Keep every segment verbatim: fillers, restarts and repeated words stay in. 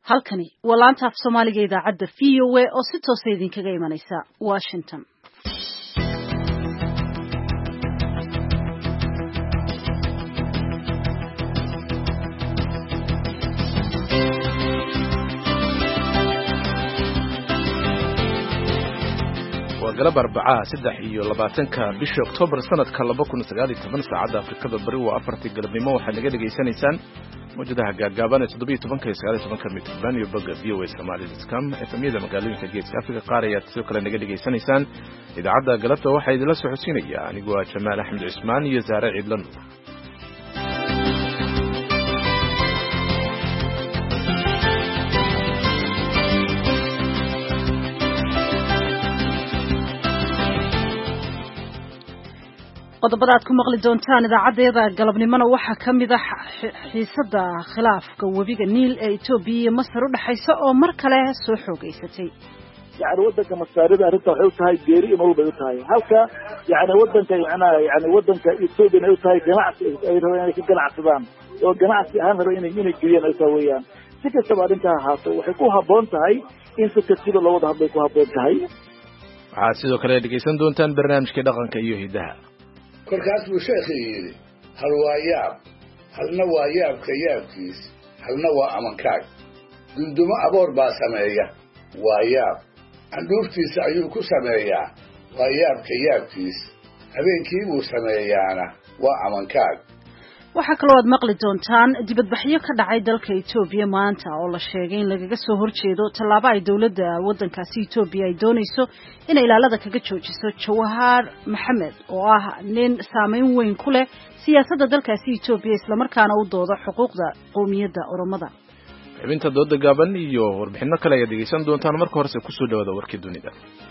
halkani waa laanta af Soomaaliga idaacadda V O A oo si toos ah idinkaga imanaysa Washington. galab arbacaa saddex iyo labaatanka bisha Oktoobar sanadka laba kun iyo sagaal iyo toban saacada Afrikada Bari waa afartii galabnimo waxaad naga dhageysanaysaan mowjadaha gaagaaban ee toddoba iyo tobanka iyo sagaal iyo tobanka mitir iyo bogga V O A Somali dot com efemyada magaalooyinka geeska Afrika qaar ayaad sidoo kale naga dhageysanaysaan idaacadda galabta waxaa idinla socodsiinaya anigu waa Jamaal Axmed Cismaan iyo Zaare Cidlan. qodobada aad ku maqli doontaan idaacadeeda galabnimona waxaa ka mid ah xiisada khilaafka webiga Niil ee Itoobiya iyo Masar u dhaxaysa oo mar kale soo xoogaysatay. يعني ودنك مسارد أرنت وحوتها جيري إنه بيوتها هالكا يعني ودنك يعني يعني ودنك يتوبين يوتها جماعة يعني جماعة سبان وجماعة أهم رأينا مين الجيران يسويان سكت سبعة أرنتها هاتو وحكوها بونتهاي إن سكتير الله وضح بيكوها بونتهاي. عاسيدو كلا دقيسان دونتان برنامج كده قن كيو هدها. kolkaas buu sheekhi yidhi hal waa yaab halna waa yaabka yaabkiis halna waa amankaag dundumo aboor baa sameeya waa yaab candhuuftiisa ayuu ku sameeyaa waa yaabka yaabkiis habeenkii buu sameeyaana waa amankaag. waxaa kaloo aad maqli doontaan dibadbaxyo ka dhacay dalka Itoobiya maanta oo la sheegay in lagaga soo horjeedo tallaabo ay dawladda waddankaasi Itoobiya ay doonayso in ilaalada kaga joojiso Jawahar Maxamed oo ah nin saameyn weyn ku leh siyaasadda dalkaasi Itoobiya isla markaana u dooda xuquuqda qowmiyadda Oromada. xubinta dooda gaaban iyo warbixino kale ayaad dhegeysan doontaan marka horese ku soo dhawaada warkii dunida.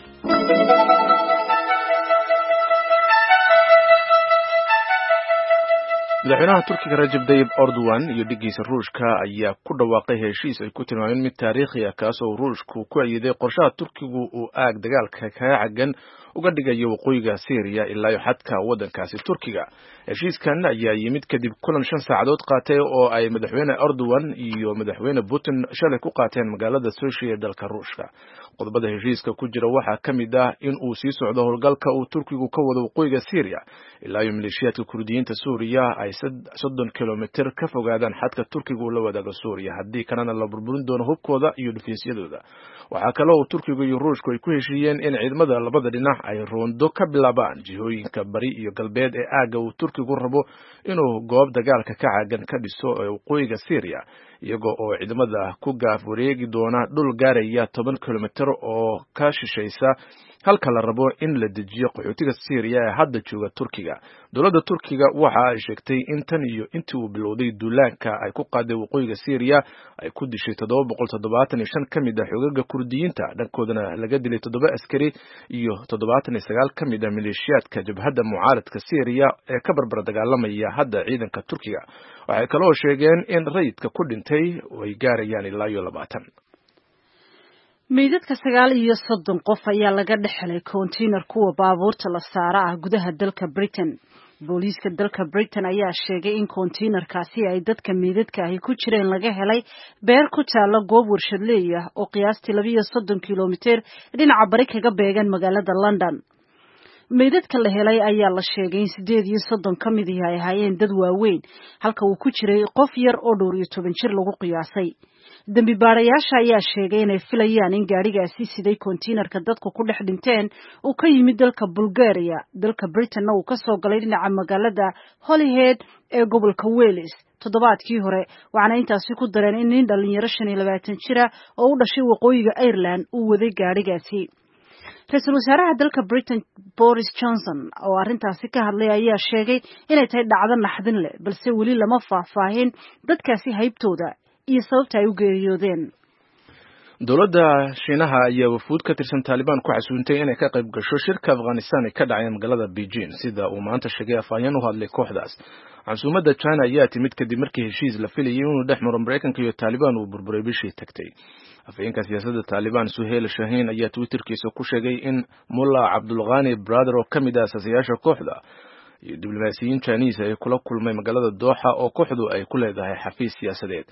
madaxweynaha Turkiga Rajab Tayyip Erdogan iyo dhigiisa Ruushka ayaa ku dhawaaqay heshiis ay ku tilmaameen mid taariikhi ah kaas oo Ruushku ku ayiday qorshaha Turkigu uu aag dagaalka ka cagan uga dhigayo waqooyiga Syria ilaa xadka waddankaasi Turkiga. heshiiskan ayaa yimid kadib kulan shan saacadood qaatay oo ay madaxweyne Erdogan iyo madaxweyne Putin shalay ku qaateen magaalada Sochi ee dalka Ruushka. qodobada heshiiska ku jira waxaa ka mid ah in uu sii socdo howlgalka uu Turkigu ka wado waqooyiga Syria ilaa iyo maleeshiyadka Kurdiyiinta Suuriya ay soddon kilomitir ka fogaadaan xadka Turkigu la wadaaga Suuriya haddii kanana la burburin doono hubkooda iyo dhufeesyadooda. waxaa kale oo Turkigu iyo Ruushku ay ku heshiiyeen in ciidamada labada dhinac ay roondo ka bilaabaan jihooyinka bari iyo galbeed ee aaga uu Turkigu rabo inuu goob dagaalka ka cagan ka dhiso ee waqooyiga Syria iyaga oo ciidamada ku gaaf wareegi doona dhul gaaraya toban kilomitir oo ka shishaysa halka la rabo in la dejiyo qaxootiga Syria ee hadda jooga Turkiga. dowladda Turkiga waxa ay sheegtay in tan iyo intii uu bilowday duulaanka ay ku qaaday waqooyiga Syria ay ku dishay toddoba boqol toddobaatan iyo shan kamid ah xogaga Kurdiyiinta dhankoodana laga dilay toddoba askari iyo toddobaatan iyo sagaal kamid ah maleeshiyadka jabhadda mucaaradka Syria ee ka barbar dagaalamaya hadda ciidanka Turkiga. waxay kaloo sheegeen in rayidka ku dhintay ay gaarayaan ilaa iyo labaatan. meydadka sagaal iyo soddon qof ayaa laga dhexelay container kuwa baabuurta la saara ah gudaha dalka Britain. booliiska dalka Britain ayaa sheegay in containerkaasi ay dadka meydadka ahi ku jireen laga helay beer ku taala goob warshadley ah oo qiyaastii laba iyo soddon kilomitir dhinaca bari kaga beegan magaalada London. meydadka la helay ayaa la sheegay in sideed iyo soddon ka mid ah ay ahaayeen dad waaweyn halka uu ku jiray qof yar oo dhowr iyo toban jir lagu qiyaasay. dambi baarayaasha ayaa sheegay inay filayaan in gaarigaasi siday containerka dadku ku dhex dhinteen uu ka yimid dalka Bulgaria dalka Britain uu ka soo galay dhinaca magaalada Holyhead ee gobolka Wales toddobaadkii hore waxaana intaasi ku dareen in nin dhalinyaro shan iyo labaatan jir ah oo u dhashay waqooyiga Ireland uu waday gaarigaasi. ra-iisul wasaaraha dalka Britain Boris Johnson oo arrintaasi ka hadlay ayaa sheegay inay tahay dhacdo naxdin leh balse weli lama faahfaahin dadkaasi haybtooda iyo sababta ay u geeriyoodeen. dowladda Shiinaha ayaa wafuud ka tirsan Taliban ku xasuuntay inay ka qayb gasho shirka Afghanistan ee ka dhacay magaalada Beijing sida uu maanta sheegay afhayeen u hadlay kooxdaas. casuumadda China ayaa timid kadib markii heshiis la filayay inuu dhex maro Mareykanka iyo Taliban uu burburay bishii tagtay. afhayeenka siyaasadda Taliban Suhail Shaheen ayaa Twitterkiisa ku sheegay in Mullah Abdul Ghani Brother oo kamid ah asaasiyaasha kooxda iyo diblomaasiyiin Chinese ay kula kulmay magaalada Doha oo kooxdu ay ku leedahay xafiis siyaasadeed.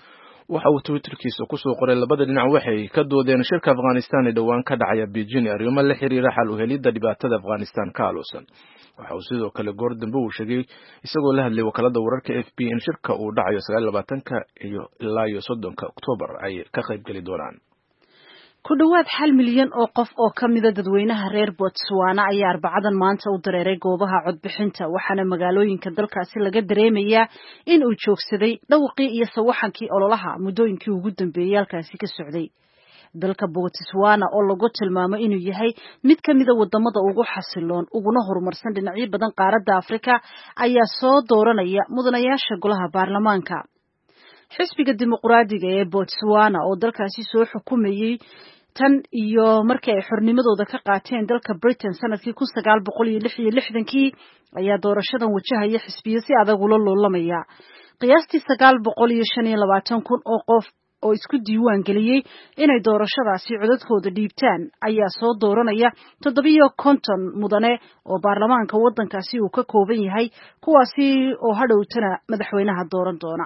waxa uu twitterkiisa ku soo qoray labada dhinac waxay ka doodeen shirka Afghanistan ee dhawaan ka dhacaya Beijing arrimo la xiriira xal u helidda dhibaatada Afghanistan ka aloosan. waxa uu sidoo kale goor dambe uu sheegay isagoo la hadlay wakaalada wararka F B in shirka uu dhacayo sagaal iyo labaatanka iyo ilaa iyo soddonka Oktoobar ay ka qayb gali doonaan. ku dhawaad hal milyan oo qof oo ka mid ah dadweynaha reer Botswana ayaa arbacadan maanta u dareeray goobaha codbixinta waxaana magaalooyinka dalkaasi laga dareemayaa in uu joogsaday dhawqii iyo sawaxankii ololaha muddooyinkii ugu dambeeyay halkaasi ka socday. dalka Botswana oo lagu tilmaamo inuu yahay mid ka mid ah wadamada ugu xasiloon uguna horumarsan dhinacyo badan qaaradda Afrika ayaa soo dooranaya mudanayaasha golaha baarlamaanka. xisbiga dimuqraadiga ee Botswana oo dalkaasi soo xukumayay tan iyo markii ay xornimadooda ka qaateen dalka Britain sanadkii kun sagaal boqol iyo lix iyo lixdan-kii ayaa doorashadan wajahaya xisbiyo si adag ula loolamaya. qiyaastii sagaal boqol iyo shan iyo labaatan kun oo qof oo isku diiwaan geliyay inay doorashadaasi codadkooda dhiibtaan ayaa soo dooranaya toddobiyo konton mudane oo baarlamaanka waddankaasi uu ka kooban yahay kuwaasi oo hadhowtana madaxweynaha dooran doona.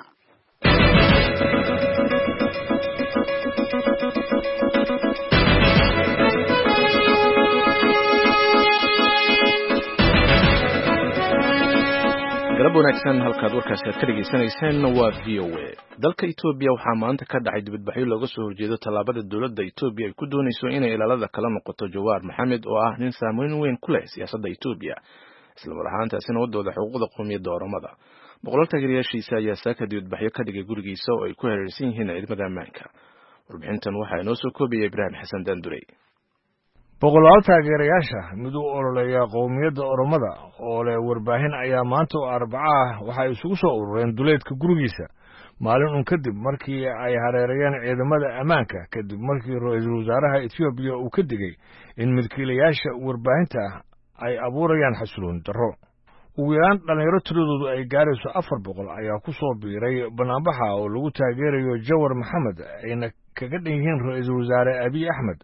galab wanaagsan halkaad warkaasi aad ka dhageysanayseen waa V O A. dalka Itoobiya waxaa maanta ka dhacay dibadbaxyo looga soo horjeedo tallaabada dowladda Itoobiya ay ku doonayso inay ilaalada kala noqoto Jawaar Maxamed oo ah nin saameyn weyn ku leh siyaasadda Itoobiya isla mar ahaantaasina wadooda xuquuqda qowmiyadda Oromada. boqolaal taageerayaashiisa ayaa saaka dibadbaxyo ka dhigay gurigiisa oo ay ku hareeraysan yihiin ciidamada ammaanka. warbixintan waxaa inoo soo koobiyay Ibraahim Xasan Daandurey. boqolaal taageerayaasha mid u ololeeya qowmiyadda Oromada oo leh warbaahin ayaa maanta oo Arbaca ah waxay isugu soo urureen duleedka gurigiisa maalin un kadib markii ay hareerayeen ciidamada ammaanka kadib markii ra'iisul wasaaraha Itoobiya uu ka digay in milkiilayaasha warbaahinta ay abuurayaan xasiloon darro. ugu yaraan dhalinyaro tiradoodu ay gaarayso afar boqol ayaa ku soo biiray banaanbaxa oo lagu taageerayo Jawaar Maxamed ayna kaga dhan yihiin ra'iisul wasaare Abiy Ahmed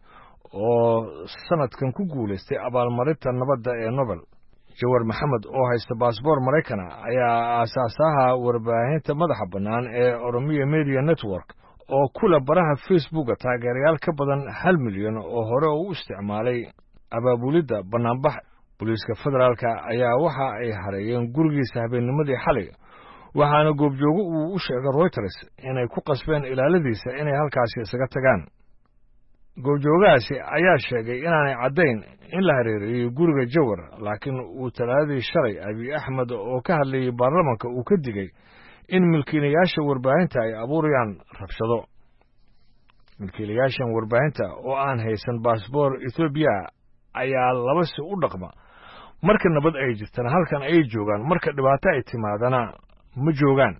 oo sanadkan ku guuleystay abaalmarinta nabadda ee Nobel. Jawaar Maxamed oo haysta baasboor Mareykan ayaa aasaasaha warbaahinta madaxa bannaan ee Oromia Media Network oo kula baraha Facebook taageerayaal ka badan hal milyan oo hore u isticmaalay abaabulidda banaanbax. booliiska federaalka ayaa waxa ay hareeyeen gurigiisa habeennimadii xalay waxaana goobjoogo uu u sheegay Reuters inay ku qasbeen ilaaladiisa inay halkaasi isaga tagaan. goobjoogaasi ayaa sheegay inaanay caddayn in la hareereeyey guriga Jawaar laakiin uu talaadii shalay Abiy Ahmed oo ka hadlayay baarlamaanka uu ka digay in milkiilayaasha warbaahinta ay abuurayaan rabshado. milkiilayaashan warbaahinta oo aan haysan baasboor Itoobiya ayaa laba si u dhaqma marka nabad ay jirtana halkan ay joogaan marka dhibaato ay timaadana ma joogaan.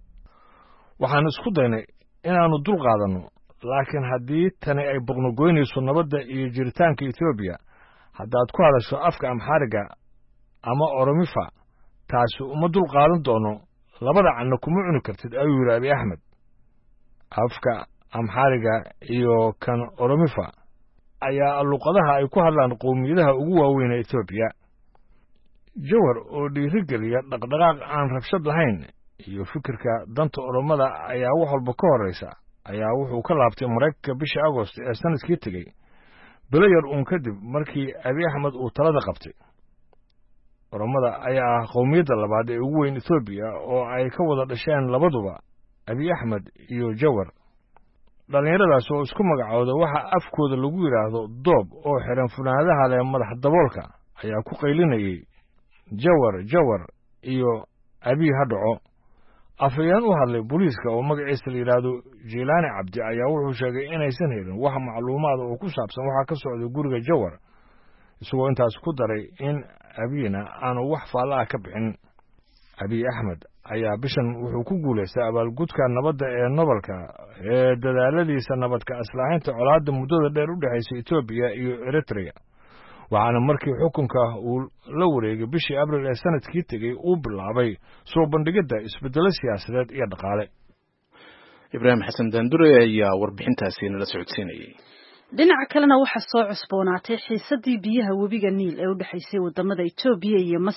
waxaan isku daynay inaanu dul qaadanno laakiin haddii tani ay boqnogoynayso nabadda iyo jiritaanka Itoobiya haddaad ku hadasho afka Amxaariga ama Oromifa taasi uma dul qaadan doono labada canno kuma cuni kartid ayuu yidhi Abiy Ahmed. afka Amxaariga iyo kan Oromifa ayaa luqadaha ay ku hadlaan qowmiyadaha ugu waaweyn ee Itoobiya. Jawaar oo dhiirigeliya dhaqdhaqaaq aan rabshad lahayn iyo fikirka danta Oromada ayaa wax walba ka horeysa ayaa wuxuu ka laabtay Mareykanka bishii Agost ee sanadkii tegey bilo yar uun kadib markii Abiy Ahmed uu talada qabtay. Oromada ayaa ah qowmiyadda labaad ee ugu weyn Itoobiya oo ay ka wada dhasheen labaduba Abiy Ahmed iyo Jawaar. dhalinyaradaas oo isku magacooda waxa afkooda lagu yiraahdo doob oo xiran funaanadaha leh madax daboolka ayaa ku qaylinayay Jawaar Jawaar iyo Abiy ha dhaco. afayeen u hadlay booliiska oo magaciisa la yiraahdo Jilaani Cabdi ayaa wuxuu sheegay inaysan helin wax macluumaad oo ku saabsan waxa ka socda guriga Jawaar isagoo intaas ku daray in Abiyna aanu wax faalaha ka bixin. Abiy Ahmed ayaa bishan wuxuu ku guuleystay abaalgudka nabadda ee Nobelka ee dadaaladiisa nabadka aslaahinta colaadda muddada dheer u dhaxaysay Itoobiya iyo Eritrea waxaana markii xukunka uu la wareegay bishii Abriil ee sanadkii tegey uu bilaabay soo bandhigidda isbeddelo siyaasadeed iyo dhaqaale. Ibraahim Xasan Daandure ayaa warbixintaasi nala socodsiinayay. dhinaca kalena waxaa soo cusboonaatay xiisadii biyaha webiga Niil ee u dhaxaysay wadamada Itoobiya iyo Masar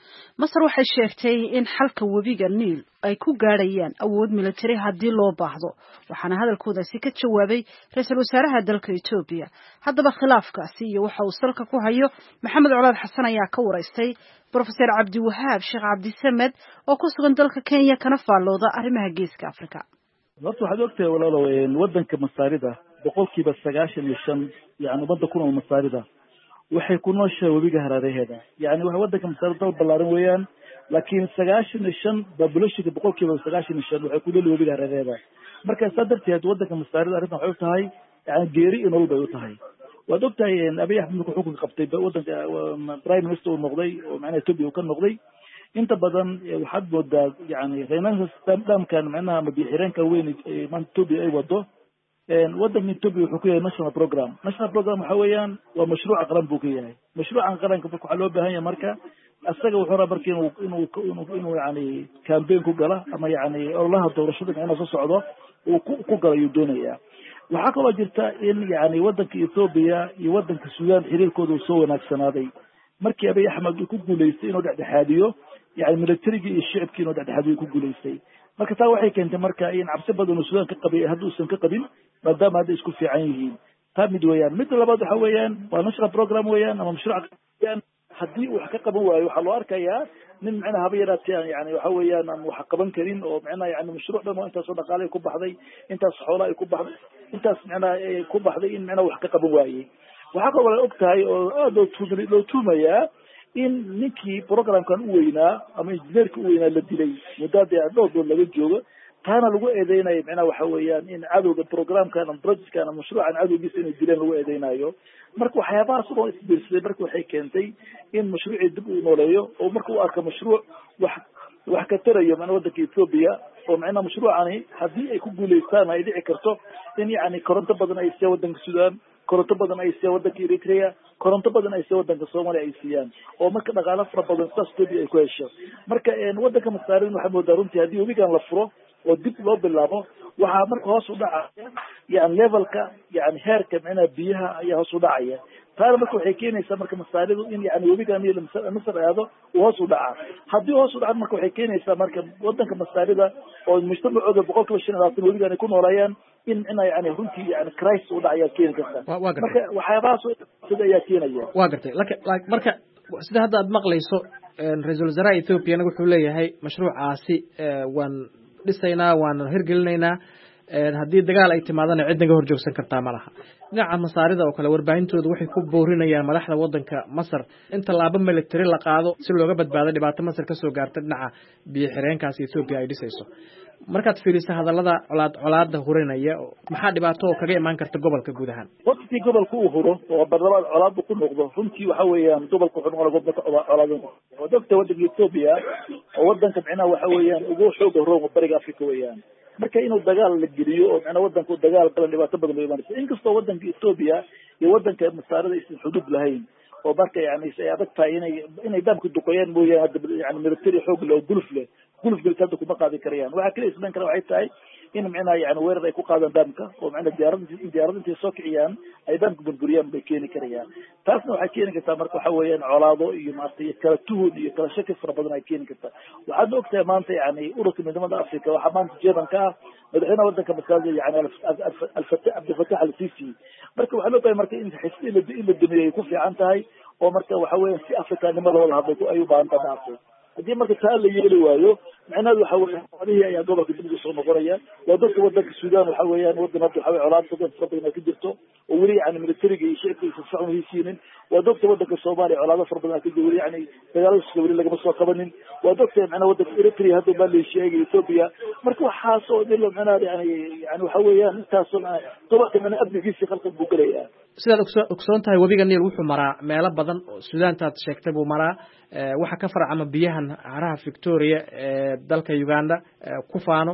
masar waxay sheegtay in xalka webiga niil ay ku gaadhayaan awood militari haddii loo baahdo waxaana hadalkoodaasi ka jawaabay ra-iisul wasaaraha dalka Ethiopia haddaba khilaafkaasi iyo waxa uu salka ku hayo Maxamed Colaad Xasan ayaa ka waraystay Professor Cabdi Wahaab Sheekh Cabdi Samed oo ku sugan dalka Kenya kana faallooda arrimaha geeska Afrika. horta waxaad ogtahay walaalow wadanka masaarida boqolkiiba sagaashan iyo shan yani badda ku nool masaarida waxay ku nooshahay webiga hareeraheeda yani waxa wadanka masaarida dal ballaaran weeyaan laakiin sagaashan iyo shan population boqolkiiba sagaashan iyo shan waxay ku nool webiga hareeraheeda marka saa darteed wadanka masaarida arrintan waxay u tahay yani geeri iyo nolol bay u tahay waad ogtahay Abiy Ahmed markuu xukunka qabtay wadanka prime minister uu noqday oo macnaha Ethiopia uu ka noqday inta badan waxaad moodaa yani renaissance dhamkan macnaha madaxireenka weyn ee maanta Ethiopia ay wado wadanka Ethiopia wuxuu ku yahay national program national program waxa weeyaan waa mashruuc qaran buu ka yahay mashruucan qaranka waxa loo baahan yahay marka asaga wuxuu rabaa markii inuu inuu inuu yani campaign ku gala ama yani ololaha doorashada inuu soo socdo uu ku galayo doonaya waxaa kaloo jirta in yani wadanka Ethiopia iyo wadanka Suudaan xiriirkooda uu soo wanaagsanaaday markii Abiy Ahmed uu ku guuleystay inuu dhexdhexaadiyo يعني ملتريجي الشعب كانوا ده حدود يكون جلسي ما كتاو واحد كانت مركا إن عبسة بدون السودان كقبيل هدو السن كقبيل ما دام هذا يسكت في عينه تام دويان مثل بعض حويان ونشر برنامج ويان أما مشروع كان حدي وحقق بوا وحلوار كيا من معنا هبيرات يعني وحويان محقبا كريم ومعنا يعني مشروع ده ما أنت صدق عليه كوب حذي أنت صحولا يكوب حذي أنت معنا كوب حذي إن معنا وحقق بوا وحقق ولا أكتاي أو لو تدري لو توميا in ninkii programkan u weynaa ama injineerka u weynaa la dilay mudada dhowr doon laga joogo taana lagu eedeynayo macna waxa weeyaan in cadowga programkan ama projectkan ama mashruucan cadowgiisa inay dileen lagu eedeynayo marka waxyaabahaas oo isbiirsaday marka waxay keentay in mashruucii dib u nooleeyo oo marka uu arko mashruuc wax wax ka tarayo macna wadanka Ethiopia oo macna mashruucani haddii ay ku guuleystaan ay dhici karto in yani koronto badan ay sii wadanka Suudaan koronto badan ay sii wadanka Eritrea koronto badan ay sii wadanka Soomaaliya ay siiyaan oo marka dhaqaale fara badan saas ay ku hesho marka een wadanka masaarin waxa moodaa runtii haddii webigan la furo oo dib loo bilaabo waxa marka hoos u dhacaya yani levelka yani heerka macna biyaha ayaa hoos u dhacaya taana marka waxay keenaysaa marka masaaridu in yani webigan iyo Masar aado uu hoos u dhaca haddii hoos u dhaco marka waxay keenaysaa marka wadanka masaarida oo mujtamacooda boqolkiiba shan iyo labaatan webigan ay ku noolayaan in ina yani runtii yani crisis u dhacaya keen kasta marka waxyaabahaas sida ayaa keenaya waa gartay marka sida hadda aad maqlayso ra-iisul wasaaraha Ethiopia wuxuu leeyahay mashruucaasi waan dhisaynaa waan hirgelinaynaa haddii dagaal ay timaadana cid naga horjoogsan kartaa ma laha dhinaca masaarida oo kale warbaahintooda waxay ku boorinayaan madaxda wadanka Masar in tallaabo military la qaado si looga badbaado dhibaato Masar ka soo gaarta dhinaca biyo xireenkaas Ethiopia ay dhisayso markaad fiiriso hadallada colaad colaada hurinaya maxaa dhibaato oo kaga imaan karta gobolka guud ahaan waqti gobolka uu huro oo barnaamij colaad ku noqdo runtii waxa weeyaan gobolka wuxuu noqon gobolka colaad oo dadka wadanka Ethiopia oo wadanka macnaha waxa weeyaan ugu xoog roog bariga Afrika weeyaan marka inuu dagaal la geliyo oo macnaha wadanku dagaal kala dhibaato badan loo imaanayso inkastoo wadanka Ethiopia iyo wadanka masaarida aysan xuduud lahayn oo marka yani ay adag tahay inay inay damka duqayaan mooyaan hadda yani military xoog loo gulf leh gulf bilkada kuma qaadi karayaan waxa kale islan kara waxay tahay in macnaha yani weerar ay ku qaadaan damka oo macnaha diyaaradda diyaaradda intay soo kiciyaan ay damka burburiyaan bay keeni karayaan taasna waxay keeni kartaa marka waxa weeyaan colaado iyo maartay kala tuhun iyo kala shaki fara badan ay keeni kartaa waxaad ogtahay maanta yani ururka midnimada Afrika waxa maanta jeebanka madaxweynaha wadanka masaajid yani al-Fattah Abdel Fattah al-Sisi marka waxa loo baahay marka in xisbi la dumiyo ku fiican tahay oo marka waxa weeyaan si Afrikaanimada wada hadlo ay u baahan tahay haddii marka taa la yeeli waayo macnaheedu waxa weeyaan xoolihii ayaa gobolka dib ugu soo noqonaya waa dadka wadanka Suudaan waxa weeyaan wadan hadda waxa weeyaan colaad badan badan ka jirto oo weli yani militariga iyo shacabkiisa socon heshiinin waa dadka wadanka Soomaaliya colaado fara badan ka jiro yani dagaalada Soomaaliya laga soo qabanin waa dadka macnaha wadanka Eritrea hadda baa la sheegay Ethiopia marka waxa soo dhilo macnaha yani yani waxa weeyaan intaas gobolka macnaha abdigiisa khalqad buu galaya sidaad ogsoon tahay webiga Niil wuxuu maraa meelo badan oo Suudaantaad sheegtay buu maraa waxa ka farcama biyahan haraha Victoria ee dalka Uganda ku faano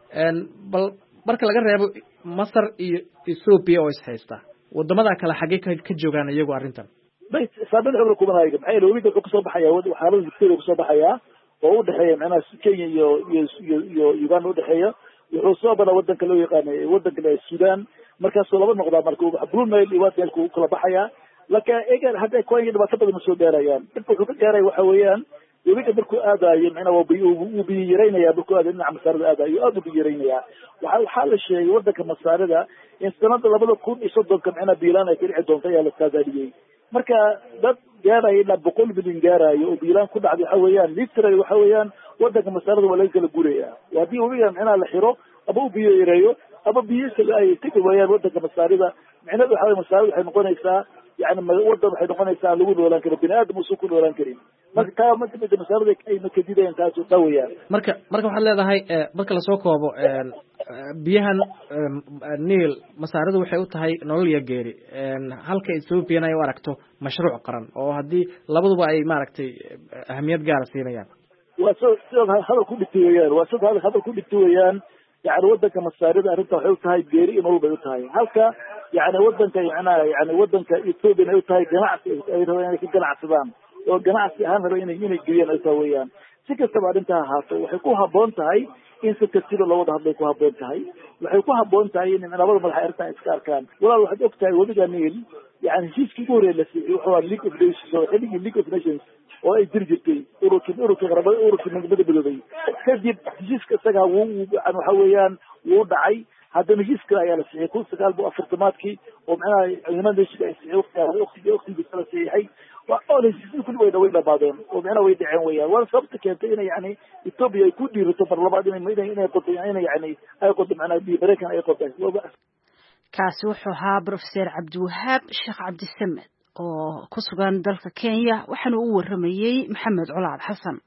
bal marka laga reebo Masar iyo Ethiopia oo is haysta wadamada kale xagee ka joogaan iyagu arintan bay sabab xubno kuma hayga maxay webiga ku soo baxaya waxaa Victoria ku soo baxaya oo u dhaxeeya macnaha Kenya iyo iyo Uganda u dhaxeeya wuxuu soo bada wadanka loo yaqaan wadanka Suudaan markaas laba noqda marka Blue Nile iyo wadalku kala baxaya laakiin eegan hadda Kenya dhibaato badan soo gaarayaan inta wuxuu ka gaaray waxa weeyaan webiga markuu aadayo macnaha waa uu biyo yaraynaya markuu aadayo dhinaca masaarida aadayo aada u biyo yaraynaya waxa waxaa la sheegay wadanka masaarida in sanada labada kun iyo soddonka macnaha biilaan ay ka dhici doonto ayaa la saadaaliyey marka dad gaaraya ilaa boqol milyan gaarayo oo biilaan ku dhacday waxa weeyaan literally waxa weeyaan wadanka masaarida waa laga kala guraya haddii webiga macnaha la xiro ama u biyo yareeyo ama biyihiisa ay tegi waayaan wadanka masaarida macnaheedu waxa weye masaarida waxay noqonaysaa yani wadan waxay noqonaysaa aan lagu noolaan karin bini aadam uusan ku noolaan karin marka taa ma kamida masaarida ayna kadidayaan taas oo dhawayaan marka marka waxaad leedahay marka lasoo koobo biyahan niil masaaridu waxay u tahay nolol iyo geeri halka ethoopiana ay u aragto mashruuc qaran oo haddii labaduba ay maaragtay ahamiyad gaara siinayaan waa so sidaad hadal ku dhigtay weyaan waa sidaad hadal ku dhigtay weyaan yani wadanka masaarida arrinta waxay u tahay geeri iyo nolol bay u tahay halka yani wadanka macnaha yani wadanka ethoopiana ay u tahay ganacsi ay rabaan inay ka ganacsadaan oo ganacsi ahaan raba inay inay geliyaan ay tahay weyaan si kastaba arrintaa ahaato waxay ku habboon tahay in si tartiiba loo wada hadlay ku habboon tahay waxay ku habboon tahay in labada madax arrintan iska arkaan walaal waxaad og tahay webiga niil yani heshiiskii ugu horreeya la siiyey wuxuu ahaa league of nations oo xilligii league of nations oo ay jiri jirtay ururkii ururkii qaramada ururkii midnimada midoobay kadib heshiiska isagaa wuu waxa weeyaan wuu dhacay haddana heshiis kale ayaa la siiyey kun sagaal bo afartamaadkii oo macnaha ciidamada heshiiska ay siiyey waqtigii waqtigiisa la siixay oo heshiisyada kulli way way dhamaadeen oo macnaha way dhaceen weyaan waana sababta keentay inay yani ethoopia ay ku dhiirato mar labaad inay inay inay qodo inay yani ay qodo macnaha biyo mareykan ay qodo kaasi wuxuu ahaa professor cabdiwahaab sheekh cabdisamed oo ku sugan dalka Kenya waxaana uu waramayay maxamed culaad xasan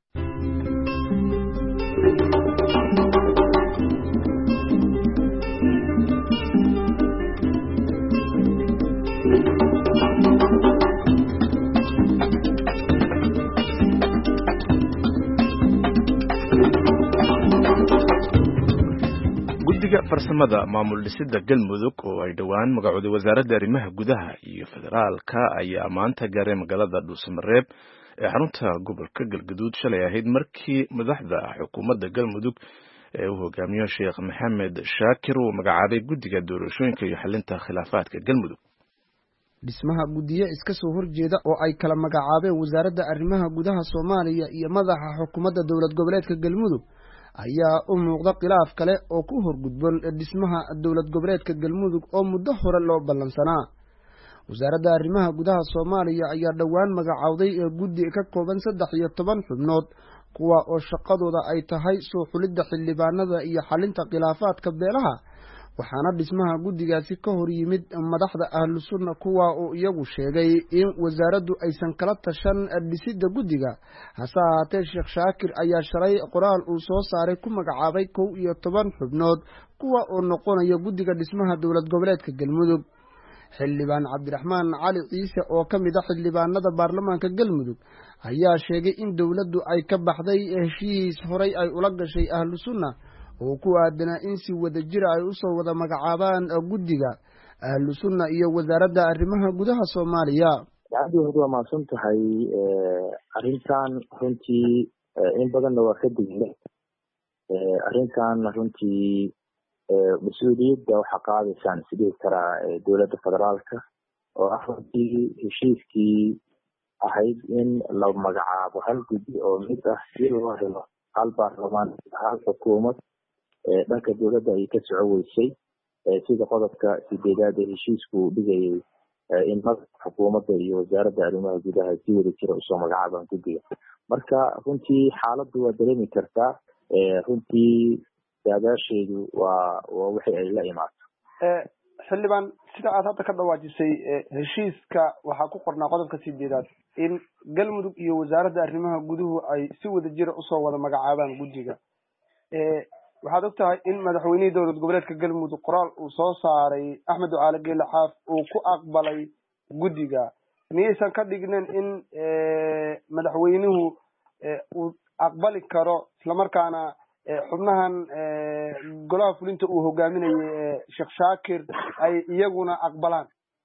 guddiga farsamada maamul dhisidda galmudug oo ay dhowaan magacooday wasaaradda arrimaha gudaha iyo federaalka ayaa maanta gaaray magaalada dhuusamareeb ee xarunta gobolka galgaduud shalay ahayd markii madaxda xukuumadda galmudug ee uu hogaamiyo sheekh maxamed shaakir uu magacaabay guddiga doorashooyinka iyo xalinta khilaafaadka galmudug dhismaha guddiye iska soo horjeeda oo ay kala magacaabeen wasaaradda arrimaha gudaha Soomaaliya iyo madaxa xukuumadda dowlad goboleedka galmudug ayaa u muuqda khilaaf kale oo ku horgudban dhismaha dowlad goboleedka galmudug oo muddo hore loo ballansanaa wasaaradda arrimaha gudaha Soomaaliya ayaa dhowaan magacawday guddi ka kooban saddex iyo toban xubnood kuwa oo shaqadooda ay tahay soo xulidda xildhibaanada iyo xalinta khilaafaadka beelaha waxaana dhismaha guddigaasi ka hor yimid madaxda ahlu sunna kuwa oo iyagu sheegay in wasaaraddu aysan kala tashan dhisidda guddiga hase ahaatee sheekh shaakir ayaa shalay qoraal uu soo saaray ku magacaabay kow iyo toban xubnood kuwa oo noqonaya guddiga dhismaha dowlad goboleedka galmudug xildhibaan cabdiraxmaan cali ciise oo ka mid ah xildhibaanada baarlamaanka galmudug ayaa sheegay in dowladdu ay ka baxday heshiis horay ay ula gashay ahlu sunna oo ku aadanaa in si wada jira ay usoo wada magacaabaan guddiga ahlu sunna iyo wasaaradda arrimaha gudaha Soomaaliya. Aad waa mahadsan tahay arrintan runtii in badanna waa ka digay arrintan runtii mas-uuliyadda waxaa qaadaysaan sidii karaa dowladda federaalka oo ah runtii heshiiskii ahayd in la magacaabo hal guddi oo mid ah si loo helo hal baarlamaan hal xukuumad dhanka dowladda ay ka soco weysay sida qodobka sideedaad ee heshiisku dhigayay in madaxa xukuumadda iyo wasaaradda arrimaha gudaha si wada jira usoo magacaabaan guddiga marka runtii xaaladdu waa dareemi kartaa runtii saadaasheedu waa waa wixii ay la imaato xildhibaan sida aad hadda ka dhawaajisay heshiiska waxaa ku qornaa qodobka sideedaad in galmudug iyo wasaaradda arrimaha guduhu ay si wada jira usoo wada magacaabaan guddiga waxaad og tahay in madaxweynihii dowlad goboleedka galmudug qoraal uu soo saaray axmed ducaale geele xaaf uu ku aqbalay guddiga miyaysan ka dhignen in madaxweynuhu uu aqbali karo islamarkaana xubnahan golaha fulinta uu hogaaminayay sheekh shaakir ay iyaguna aqbalaan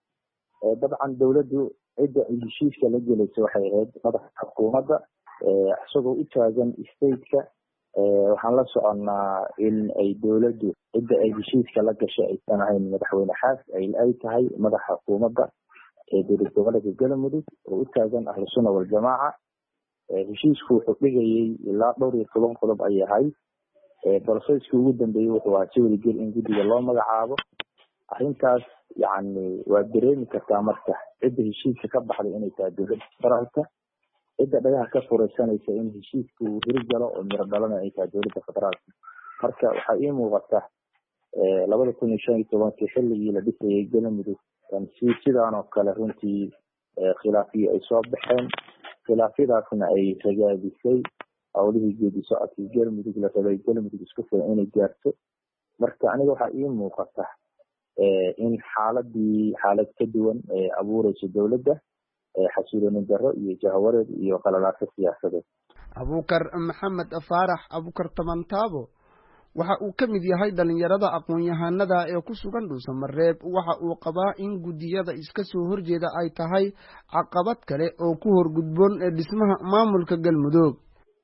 dabcan dowladdu cidda ay heshiiska la gelaysa waxay ahayd madaxa xukuumadda isagoo u taagan stateka waxaan la soconnaa in ay dowladdu cidda ay heshiiska la gashay aysan ahayn madaxweyne xaas ay tahay madaxa xukuumadda ee dowlad goboleedka galmudug oo u taagan ahlu sunna waljamaaca heshiisku wuxuu dhigayay ilaa dhowr iyo toban qodob ay ahay brocesskii ugu dambeeyey wuxuu ahaa si wadagel in guddiga loo magacaabo arrintaas yacni waa dareemi kartaa marka cidda heshiiska ka baxday inay tahay dowladda federaalka cidda dhagaha ka furaysanaysa in heshiiska uu hirgalo oo miro dhalana ay tahay dowladda federaalka marka waxaa ii muuqata labada kun iyo shan iyo tobankii xilligii la dhisayay galmudug si sidaan oo kale runtii khilaafiyo ay soo baxeen khilaafyadaasna ay ragaadisay howlihii geedi socodkii galmudug la rabay galmudug isku filan inay gaarto marka aniga waxaa ii muuqata in xaaladii xaalad ka duwan ee abuureyso dowladda xasilooni darro iyo jahawareed iyo qalalaaso siyaasadeed abuukar maxamed faarax abuukar tamantaabo waxa uu ka mid yahay dhalinyarada aqoon-yahanada ee ku sugan dhuusamareeb waxa uu qabaa in guddiyada iska soo horjeeda ay tahay caqabad kale oo ku horgudboon dhismaha maamulka galmudug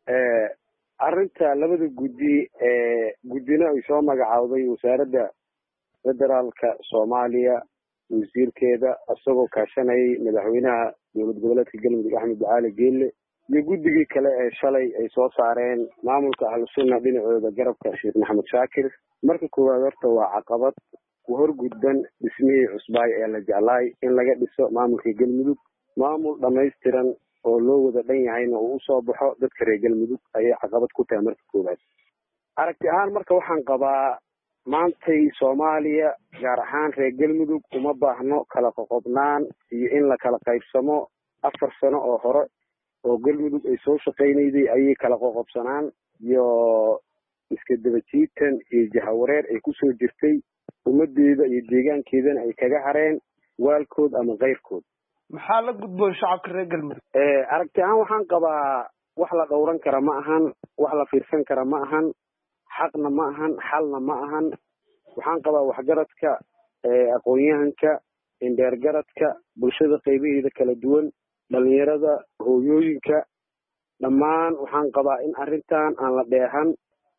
arrinta labada guddi ee guddina ay soo magacaawday wasaaradda federaalka soomaaliya wasiirkeeda isagoo kaashanayay madaxweynaha dowlad goboleedka galmudug axmed ducaale geelle iyo guddigii kale ee shalay ay soo saareen maamulka ahlusunna dhinacooda garabka sheekh maxamed shaakir marka koowaad horta waa caqabad ku horgudban dhismihii cusbaay ee la jeclaay in laga dhiso maamulka galmudug maamul dhammaystiran oo loo wada dhan yahayna uu usoo baxo dadka reer galmudug ayay caqabad ku tahay marka koowaad aragti ahaan marka waxaan qabaa maantay soomaaliya gaar ahaan reer galmudug uma baahno kala qoqobnaan iyo in la kala qaybsamo afar sano oo hore oo galmudug ay soo shaqaynayday ayay kala qoqobsanaan iyo iska daba jiitan iyo jahawareer ay kusoo jirtay ummadeeda iyo deegaankeedana ay kaga hareen waalkood ama keyrkood maxaa la gudboon shacabka reer galmudug aragti ahaan waxaan qabaa wax la dhowran kara ma ahan wax la fiirsan kara ma ahan xaqna ma ahan xalna ma ahan waxaan qabaa waxgaradka aqoon-yahanka indheergaradka bulshada qaybaheeda kala duwan dhalinyarada hooyooyinka dhammaan waxaan qabaa in arrintan aan la dheehan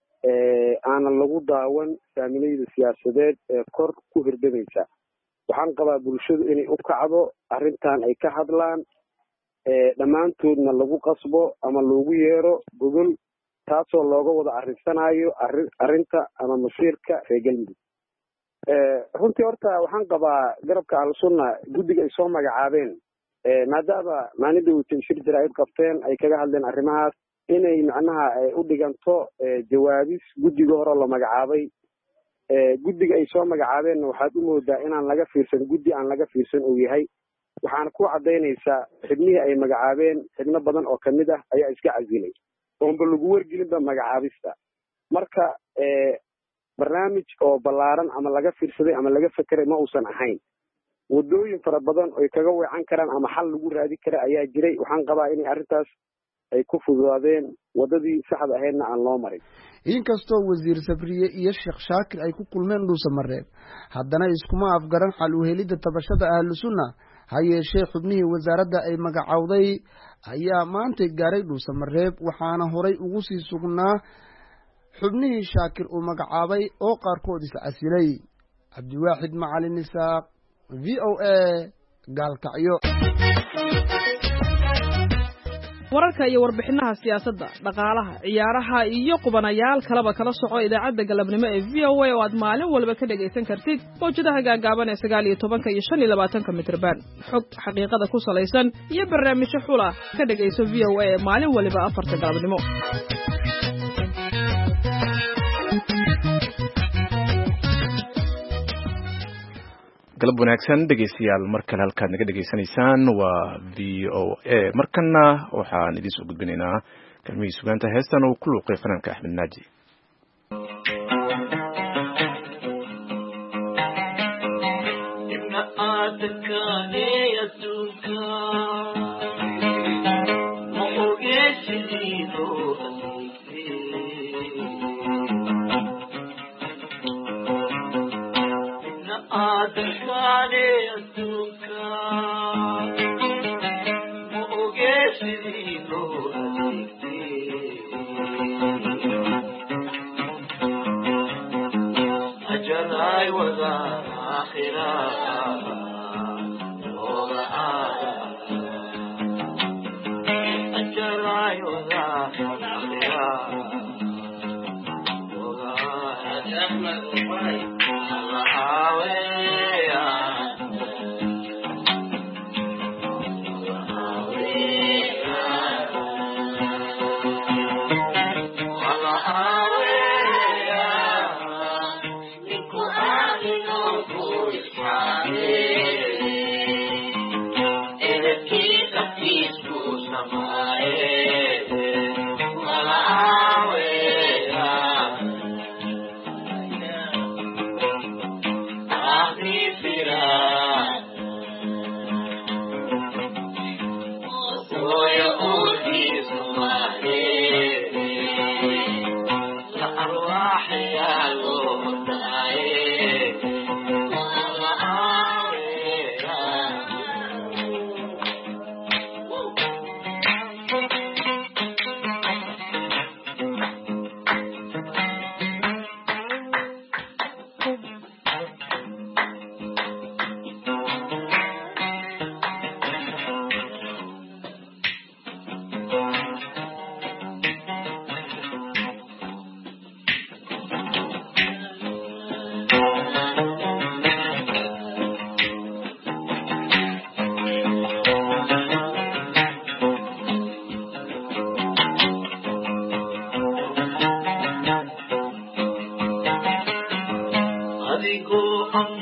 aanan lagu daawan saamilayda siyaasadeed ee kor ku hirdamaysa waxaan qabaa bulshadu inay u kacdo arrintan ay ka hadlaan dhammaantoodna lagu qasbo ama loogu yeero gogol taasoo looga wada arrinsanaayo arrin arrinta ama masiirka reer galmudug runtii horta waxaan qabaa garabka ahlusunna guddiga ay soo magacaabeen maadaama maalinda weytay shir jaraa'id qabteen ay kaga hadleen arrimahaas inay macnaha u dhiganto jawaabis guddiga hore la magacaabay guddiga ay soo magacaabeenna waxaad u moodaa inaan laga fiirsan guddi aan laga fiirsan uu yahay waxaana ku caddaynaysaa xibnihii ay magacaabeen xibno badan oo kamid ah ayaa iska casilay oonba lagu wargelinba magacaabista marka barnaamij oo ballaaran ama laga fiirsaday ama laga fekeray ma uusan ahayn wadooyin fara badan oy kaga weecan karaan ama xal lagu raadi kara ayaa jiray waxaan qabaa inay arrintaas ay ku fududaadeen wadadii saxda ahaydna aan loo marin inkastoo wasiir sabriye iyo sheekh shaakir ay ku kulmeen dhuusamareeb haddana iskuma afgaran xal u helidda tabashada ahlusunna ha yeeshee xubnihii wasaaradda ay magacowday ayaa maantay gaaray dhuusamareeb waxaana horay ugu sii sugnaa xubnihii shaakir uu magacaabay oo qaarkood iscasilay cabdiwaaxid macalin isaaq v o a gaalkacyo wararka iyo warbixinaha siyaasadda dhaqaalaha ciyaaraha iyo qubanayaal kaleba kala soco idaacadda galabnimo ee v o a oo aad maalin walba ka dhegaysan kartid mawjadaha gaagaaban ee sagaal iyo tobanka iyo shan iyo labaatanka mitrban xog xaqiiqada ku salaysan iyo barnaamijyo xula ka dhegayso v o a ee maalin waliba afarta galabnimo galab wanaagsan dhegeystayaal mar kale halkaad naga dhegaysanaysaan waa v o a markana waxaan idiin soo gudbinaynaa kalmihii sugaanta heestan uu ku luuqay fanaanka axmed naaji أجرى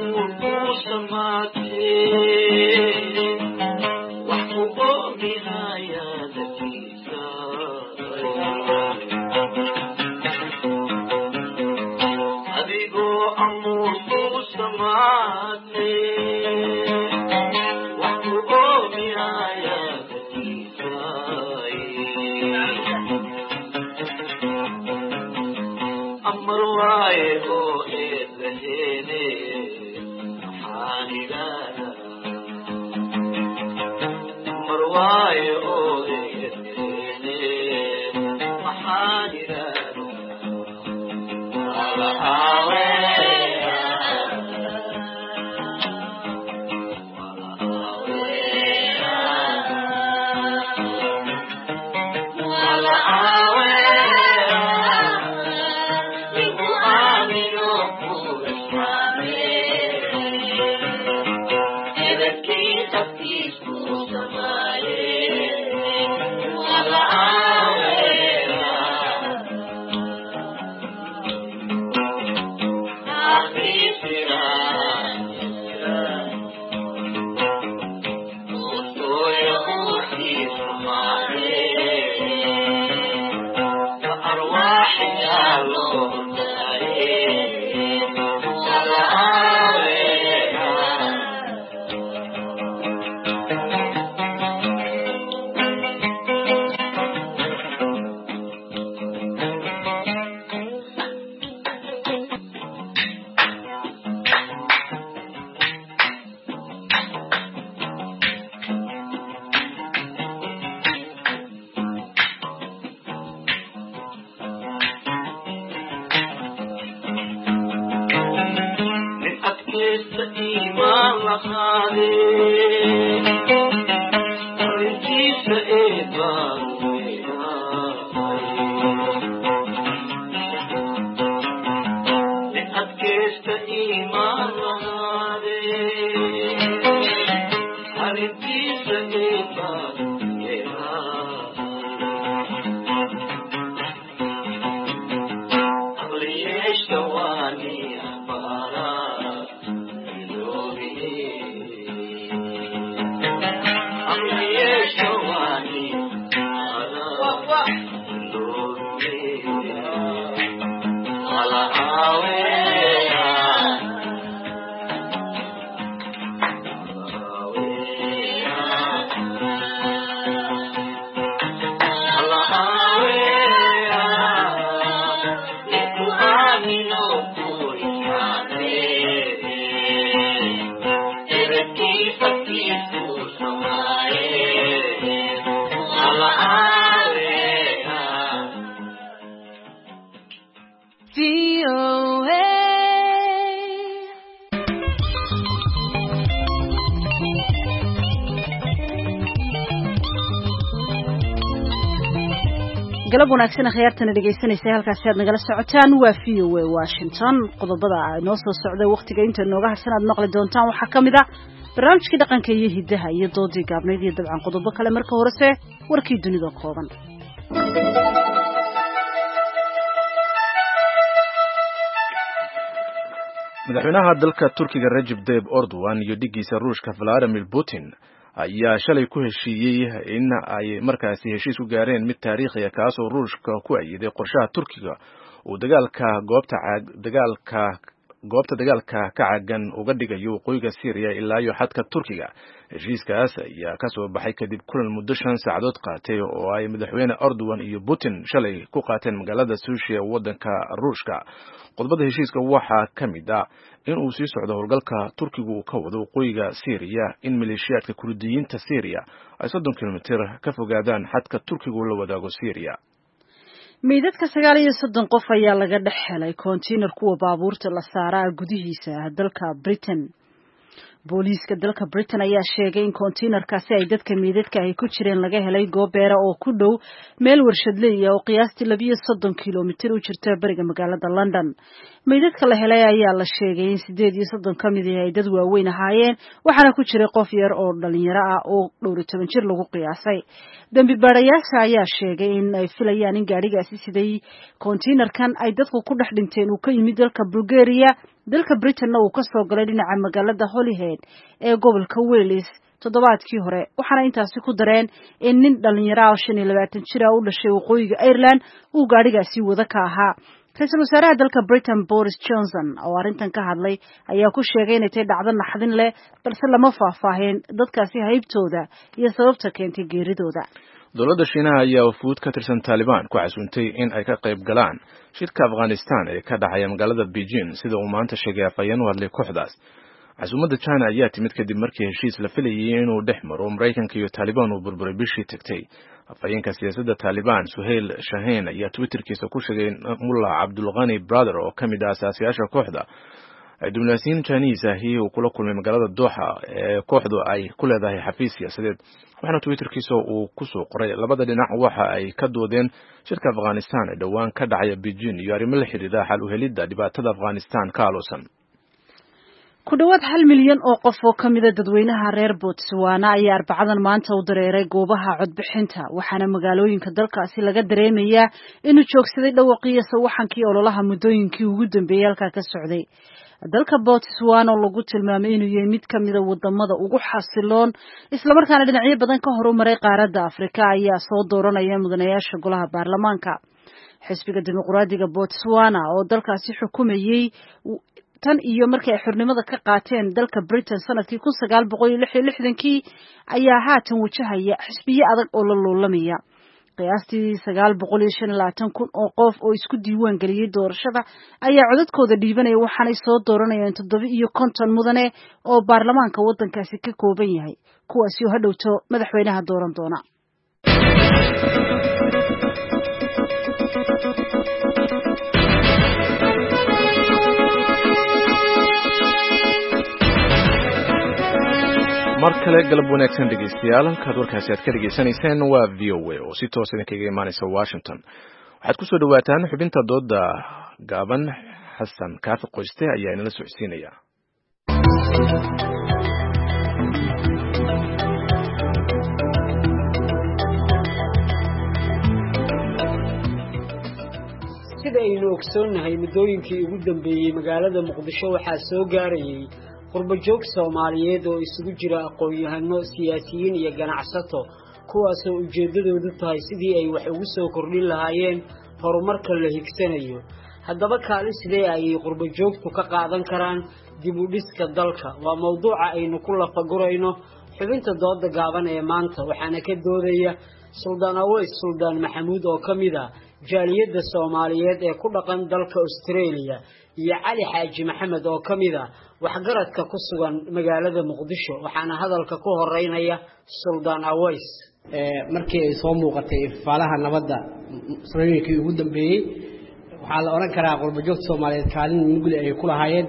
galab wanaagsan khiyaartana dhageysanaysa halkaas aad nagala socotaan waa V O A Washington qodobada ay noo soo socday waqtiga inta nooga harsan aad maqli doontaan waxa kamid ah barnaamijka dhaqanka iyo hidaha iyo doodii gaabneed iyo dabcan qodobo kale marka horese warkii dunida kooban madaxweynaha dalka Turkiga Recep Tayyip Erdogan iyo dhigiisa Ruushka Vladimir Putin ayaa shalay ku heshiiyey in ay markaasi heshiis ku gaareen mid taariikhi ah kaas oo Ruushka ku ayiday qorshaha Turkiga oo dagaalka goobta dagaalka goobta dagaalka ka caagan uga dhigayo waqooyiga Syria ilaa iyo xadka Turkiga heshiiskaas ayaa ka soo baxay kadib kulan muddo shan saacadood qaatay oo ay madaxweyne Erdogan iyo Putin shalay ku qaateen magaalada Sochi ee wadanka Ruushka qodobada heshiiska waxaa kamid ah in uu sii socdo howlgalka Turkigu uu ka wado waqooyiga Syria in maleeshiyaadka Kurdiyiinta Syria ay soddon kilomitir ka fogaadaan xadka Turkigu la wadaago Syria meydadka sagaal iyo soddon qof ayaa laga dhex helay container kuwa baabuurta la saaraa gudihiisa dalka Britain booliiska dalka Britain ayaa sheegay in containerkaasi ay dadka meydadka ay ku jireen laga helay goob beera oo ku dhow meel warshadley ah oo qiyaastii laba iyo soddon kilomitir u jirta bariga magaalada London meydadka la helay ayaa la sheegay in sideed iyo soddon ka mid ah ay dad waaweyn ahaayeen waxaana ku jiray qof yar oo dhalinyaro ah oo dhowr iyo toban jir lagu qiyaasay dambi baarayaasha ayaa sheegay in ay filayaan in gaarigaasi siday containerkan ay dadku ku dhex dhinteen uu ka yimid dalka Bulgaria dalka Britain-na uu ka soo galay dhinaca magaalada Holyhead ee gobolka Wales toddobaadkii hore waxaana intaasi ku dareen in nin dhalinyaro ah shan iyo labaatan jir ah u dhashay waqooyiga Ireland uu gaadhigaasi wada ka ahaa. Ra-iisul wasaaraha dalka Britain Boris Johnson oo arrintan ka hadlay ayaa ku sheegay inay tahay dhacdo naxdin leh balse lama faahfaahin dadkaasi haybtooda iyo sababta keentay geeridooda. dowladda Shiinaha ayaa wafuud ka tirsan Taliban ku casuuntay in ay ka qayb galaan shirka Afghanistan ee ka dhacaya magaalada Beijing sida uu maanta sheegay afhayeen u hadlay kooxdaas. casuumadda China ayaa timid kadib markii heshiis la filayay inuu dhex maro Mareykanka iyo Taliban uu burburay bishii tagtay. afhayeenka siyaasadda Taliban Suhail Shaheen ayaa Twitterkiisa ku sheegay Mullah Abdul Ghani Brother oo kamid ah asaasiyaasha kooxda ay diblomaasiyiin Chinese ahi uu kula kulmay magaalada Doha ee kooxdu ay ku leedahay xafiis siyaasadeed. waxaana Twitterkiisa uu ku soo qoray labada dhinac waxa ay ka doodeen shirka Afghanistan ee dhawaan ka dhacaya Beijing iyo arrimo la xiriira xal u helidda dhibaatada Afghanistan ka aloosan. ku dhawaad hal milyan oo qof oo ka mida dadweynaha reer Botswana ayaa arbacadan maanta u dareeray goobaha codbixinta waxaana magaalooyinka dalkaasi laga dareemayaa inuu joogsaday dhawaqiyo sawaxankii ololaha muddooyinkii ugu dambeeyay halka ka socday. dalka Botswana oo lagu tilmaamay inuu yahay mid ka mida wadamada ugu xasiloon isla markaana dhinacyo badan ka horumaray qaaradda Afrika ayaa soo dooranaya mudanayaasha golaha baarlamaanka. xisbiga dimuqraadiga Botswana oo dalkaasi xukumayay tan iyo markii ay xornimada ka qaateen dalka Britain sanadkii kun sagaal boqol iyo lix iyo lixdan-kii ayaa haatan wajahaya xisbiye adag oo la loolamaya. qiyaastii sagaal boqol iyo shan iyo labaatan kun oo qof oo isku diiwaan geliyay doorashada ayaa codadkooda dhiibanaya waxaanay soo dooranayaan toddoba iyo konton mudane oo baarlamaanka waddankaasi ka kooban yahay kuwaasi oo hadhowto madaxweynaha dooran doona. mar kale galab wanaagsan dhegeystayaal halkaad warkaasi aad ka dhegeysanayseen waa v o a oo si toos idinkaga imaanaysa Washington. waxaad ku soo dhawaataan xubinta dooda gaaban. Xasan Kaafi Qoyste ayaa inala socodsiinaya. sida aynu ogsoonnahay muddooyinkii ugu dambeeyey magaalada Muqdisho waxaa soo gaarayay qurbo-joog Soomaaliyeed oo isugu jira aqoon-yahano, siyaasiyiin iyo ganacsato kuwaasoo ujeedadoodu tahay sidii ay wax ugu soo kordhin lahaayeen horumarka la higsanayo. haddaba kaalin sidee ayay qurbo-joogtu ka qaadan karaan dib u dhiska dalka waa mawduuca aynu ku lafagurayno xubinta dooda gaaban ee maanta waxaana ka doodaya Suldaan Aweys Suldaan Maxamuud oo ka mid ah jaaliyadda Soomaaliyeed ee ku dhaqan dalka Australia iyo Cali Xaaji Maxamed oo ka mid ah waxgaradka ku sugan magaalada Muqdisho waxaana hadalka ku horeynaya Suldaan Aweys. ee markii ay soo muuqatay faalaha nabadda Australia ugu dambeeyay waxaa la oran karaa qurbo-joogta Soomaaliyeed kaalin mugli ay ku lahaayeen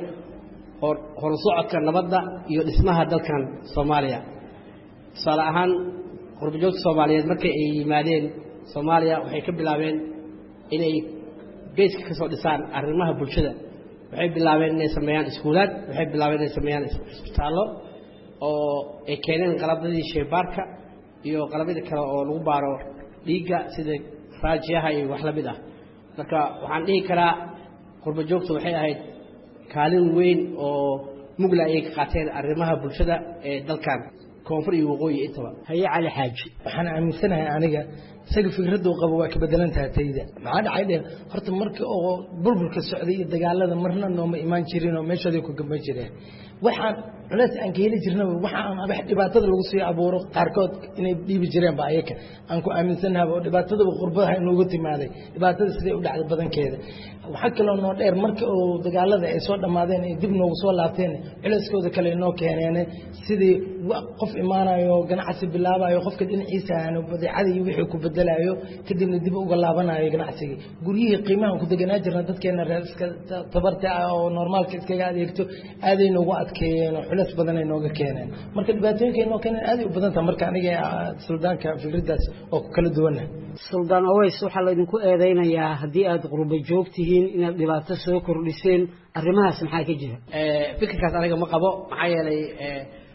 hor socodka nabadda iyo dhismaha dalkan Soomaaliya. tusaale ahaan qurbo-joogta Soomaaliyeed markii ay yimaadeen Soomaaliya waxay ka bilaabeen inay beeska ka soo dhisaan arrimaha bulshada. waxay bilaabeen inay sameeyaan iskuulaad, waxay bilaabeen inay sameeyaan isbitaallo oo ay keeneen qalabadii shaybaarka iyo qalabada kale oo lagu baaro dhiigga sida raajiyaha iyo wax la mid ah. marka waxaan dhihi karaa qurbo-joogtu waxay ahayd kaalin weyn oo mugla ay ka qaateen arrimaha bulshada ee dalkan koonfur iyo waqooyi intaba. haye Cali Xaaji waxaan aaminsanahay aniga isaga fikraddu qabo waa ka bedelan tahay tayda. maxaa dhacay horta markii oo burburka socday iyo dagaalada marna nooma imaan jirin oo meeshooda ku gamay jireen. waxaan culays aan ka heli jirnay waxaan wax dhibaatada lagu sii abuuro qaarkood inay dhiibi jireen ba ayaka aan ku aaminsanahay oo dhibaatada qurbaha inoogu timaaday dhibaatada sidii u dhacday badankeeda. waxa kale oo dheer markii oo dagaalada ay soo dhamaadeen ay dib noogu soo laabteen culayskooda kale inoo keeneen sidii qof imaanayo ganacsi bilaabayo qofka dhinaciisa aan badeecada iyo wixii ku bedelayo kadibna dib uga laabanayo ganacsiga. guryihii qiimaha ku deganaa jirna dadkeena reerska tabarta oo normaalka iskaga adeegto aaday noogu adkeeyeen oo culays badan ay nooga keeneen. marka dhibaatooyinka inoo keeneen aad u badan tahay. marka aniga suldaanka fikradaas oo kala duwan. Suldaan Aweys waxaa la idinku eedeynayaa haddii aad qurbo-joog tihiin inaad dhibaato soo kordhiseen arrimahaas maxaa ka jira? ee fikirkaas aniga ma qabo maxaa yeelay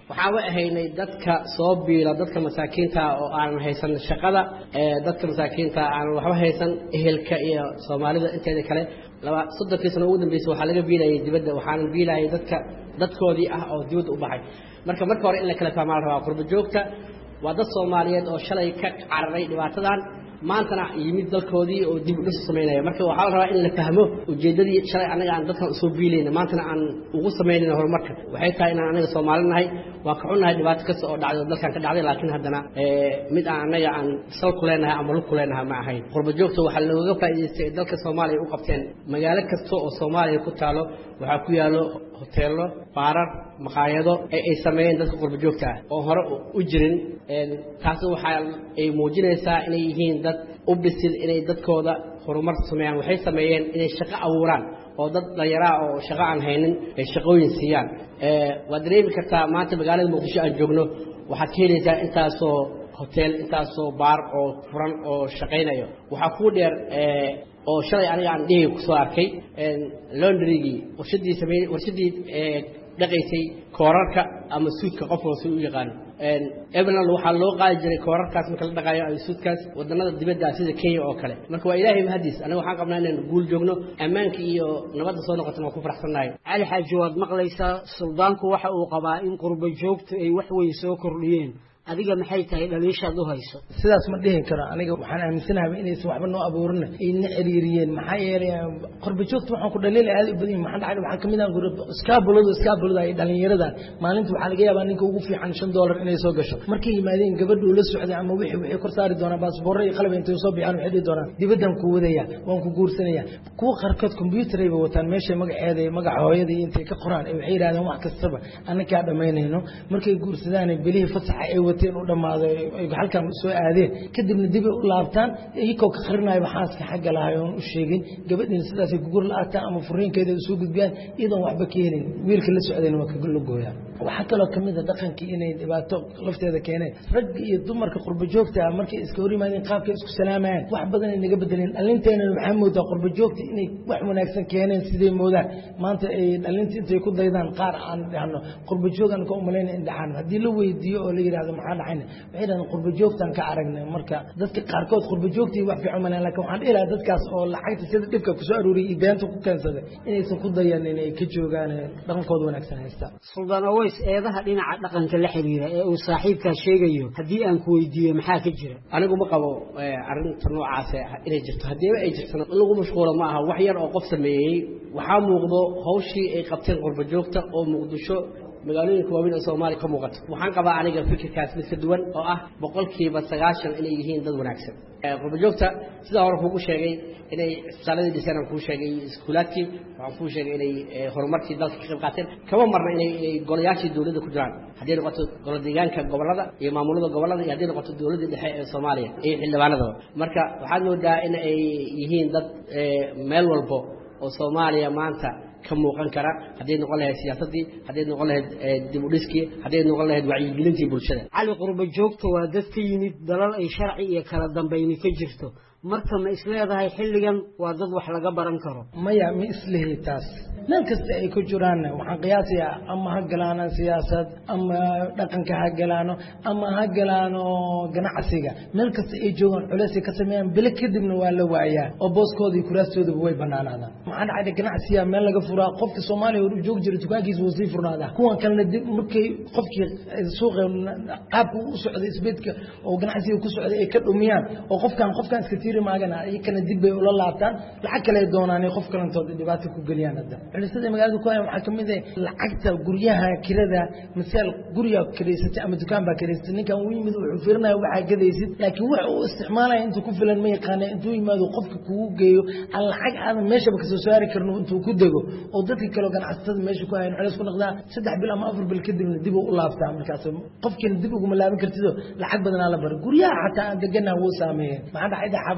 waxaa wa ahaynay dadka soo biila dadka masaakiinta oo aan haysan shaqada dadka masaakiinta aan waxba haysan ehelka iyo Soomaalida inteeda kale laba soddonkii sano ugu dambeysay waxaa laga biilayay dibadda waxaan biilayay dadka dadkoodii ah oo dibadda u baxay marka marka hore in la kala fahmaan rabaa qurbo joogta waa dad Soomaaliyeed oo shalay ka cararay dhibaatadan maantana yimid dalkoodii oo dib u dhis sameynaya marka waxa la rabaa in la fahmo ujeedadii shalay anaga aan dadkan soo biilayna maantana aan ugu sameynayna horumarka waxay tahay in anaga Soomaalinahay waa ka xunahay dhibaato kasta oo dhacday dalkan ka dhacday laakiin haddana mid aan anaga aan sal ku leenahay ama lug ku leenahay ma ahayn qurbo joogta waxa looga faa'iideystay dalka Soomaaliya u qabteen magaalo kasta oo Soomaaliya ku taalo waxa ku yaalo hoteelo baarar maqaayado ay sameeyeen dadka qurbo joogta oo hore u jirin taas waxa ay muujinaysaa inay yihiin dad u bisil inay dadkooda horumar sameeyaan waxay sameeyeen inay shaqo abuuraan oo dad dhalinyaro oo shaqo aan haynin ay shaqooyin siiyaan ee waa dareemi kartaa maanta magaalada Muqdisho aan joogno waxaad ka helaysaa intaasoo hotel intaasoo baar oo furan oo shaqeynayo waxa ku dheer ee oo shalay aniga aan dhigi ku soo arkay laundry-gi warshadii sameeyay warshadii ee dhaqaysay koorarka ama suudka qof walba u yaqaan een ebenal waxa loo qaadi jiray koorarkaas marka la dhaqaayo ay suudkaas wadanada dibadda sida Kenya oo kale marka waa Ilaahay mahadiis aniga waxaan qabnaa inaan guul joogno ammaanka iyo nabadda soo noqoto ku faraxsanahay Ali Xaaji waad maqlaysaa suldaanku waxa uu qabaa in qurbo joogtu ay wax weyn soo kordhiyeen adiga maxay tahay dhaliishaad u hayso sidaas ma dhihin karo aniga waxaan aaminsanahay inay waxba noo abuurin ay na xiriiriyeen maxay yeelay qurbo joogtu waxaan ku dhaliilay aad u badan maxaan dhacay waxaan kamid ah gurub iskaabulada iskaabulada ay dhalinyarada maalinta waxa laga yaabaa ninka ugu fiican shan dollar inay soo gasho markay yimaadeen gabadhu la socday ama wixii wixii kor saari doona baasaboor iyo qalab intay soo bixaan waxay doonaan dibaddan ku wadaya waan ku guursanaya kuwa qarkood computer ay wataan meesha magaceeda magaca hooyada intay ka qoraan ay waxay yiraahdaan wax kastaba annaka dhameynayno markay guursadaan bilihii fasaxa ay teen u dhamaaday ay halkan soo aadeen kadibna dib u laabtaan iyagoo ka qarinayo waxaaska xagga lahaay oo u sheegin gabadhin sidaas ay gugur la'aata ama furiinkeeda soo gudbiyaan idan waxba ka helin wiilka la socdeen waa ka gulugooya waxa kale kamid ah dhaqankii inay dhibaato lafteeda keeneen rag iyo dumarka qurbo joogta markay iska hor yimaadeen qaabka isku salaamayaan wax badan ay naga bedeleen dhalinteena waxaa moodaa qurbo joogta inay wax wanaagsan keeneen sidee moodaan maanta ay dhalinta intay ku daydaan qaar aan dhahno qurbo joogan ka umaleyn in dhaxan hadii la weydiiyo oo la yiraahdo maxaa dhacayna waxay dhahan qurbo joogtan ka aragnay marka dadka qaarkood qurbo joogtii wax fiican malan laakiin waxaan ilaa dadkaas oo lacagta sida dhibka ku soo aruuriyay ibeenta ku keensaday inaysan ku dayan inay ka joogaan dhaqankooda wanaagsan haysta suldaan aways eedaha dhinaca dhaqanka la xiriira ee uu saaxiibka sheegayo hadii aan ku weydiiyo maxaa ka jira anigu ma qabo arinta noocaas ah inay jirto hadii ay jirto lagu mashquulo ma aha wax yar oo qof sameeyay waxa muuqdo hawshii ay qabteen qurbo joogta oo Muqdisho magaalooyinka waaweyn ee Soomaaliya ka muuqato waxaan qabaa aniga fikirkaas mid ka duwan oo ah boqolkiiba sagaashan inay yihiin dad wanaagsan qurbo joogta sida hore kugu sheegay inay isbitaalada dhisaan ku sheegay iskuulaadkii waxaan ku sheegay inay horumarkii dalka ka qayb qaateen kama marna inay golayaashii dawladda ku jiraan hadii noqoto golaha deegaanka gobolada iyo maamulada gobolada iyo hadii noqoto dawladda dhexe ee Soomaaliya iyo xildhibaanada marka waxaad moodaa in ay yihiin dad meel walba oo Soomaaliya maanta ka muuqan kara hadii noqon lahayd siyaasadii hadii noqon lahayd dib u dhiskii hadii noqon lahayd wacyigelintii bulshada cali qurbo joogta waa dad ka yimid dalal ay sharci iyo kala dambeyn ka jirto marka ma isleedahay xilligan waa dad wax laga baran karo maya ma isleeyahay taas meel kasta ay ku jiraan waxaan qiyaasiyaa ama ha galaano siyaasad ama dhaqanka ha galaano ama ha galaano ganacsiga meel kasta ay joogaan culays ka sameeyaan bil kadibna waa la waayaa oo booskoodii kuraastooda way banaanaadaan maxaan dhacay ganacsiga meel laga furaa qofka Soomaaliya uu joog jiray dukaankiisa uu sii furnaada kuwan kalena dib markay qofkii suuqa qaabku u socday isbeedka oo ganacsiga ku socday ay ka dhumiyaan oo qofkan qofkan iska tiiri maagana ay kana dib bay ula laabtaan lacag kale doonaan qof kalantooda dhibaato ku galiyaan hadda culisada magaalada ku waxaa kamid ah lacagta guryaha kirada misal guriga kireysata ama dukaan baa kireysata ninkan uu yimid wuxuu fiirinayaa waxa gadaysid laakiin wax uu isticmaalay intuu ku filan ma yaqaan intuu yimaado qofka kugu geeyo aan lacag aan meesha ba ka soo saari karno intuu ku dago oo dadka kale ganacsatada meesha ku hayeen culis ku noqdaa saddex bil ama afar bil kadibna dib u laabtaa markaas qofkina dib ugu malaaban kartido lacag badan la bar guryaha xataa aan deganaa wuu saameeyay maxaa dhacay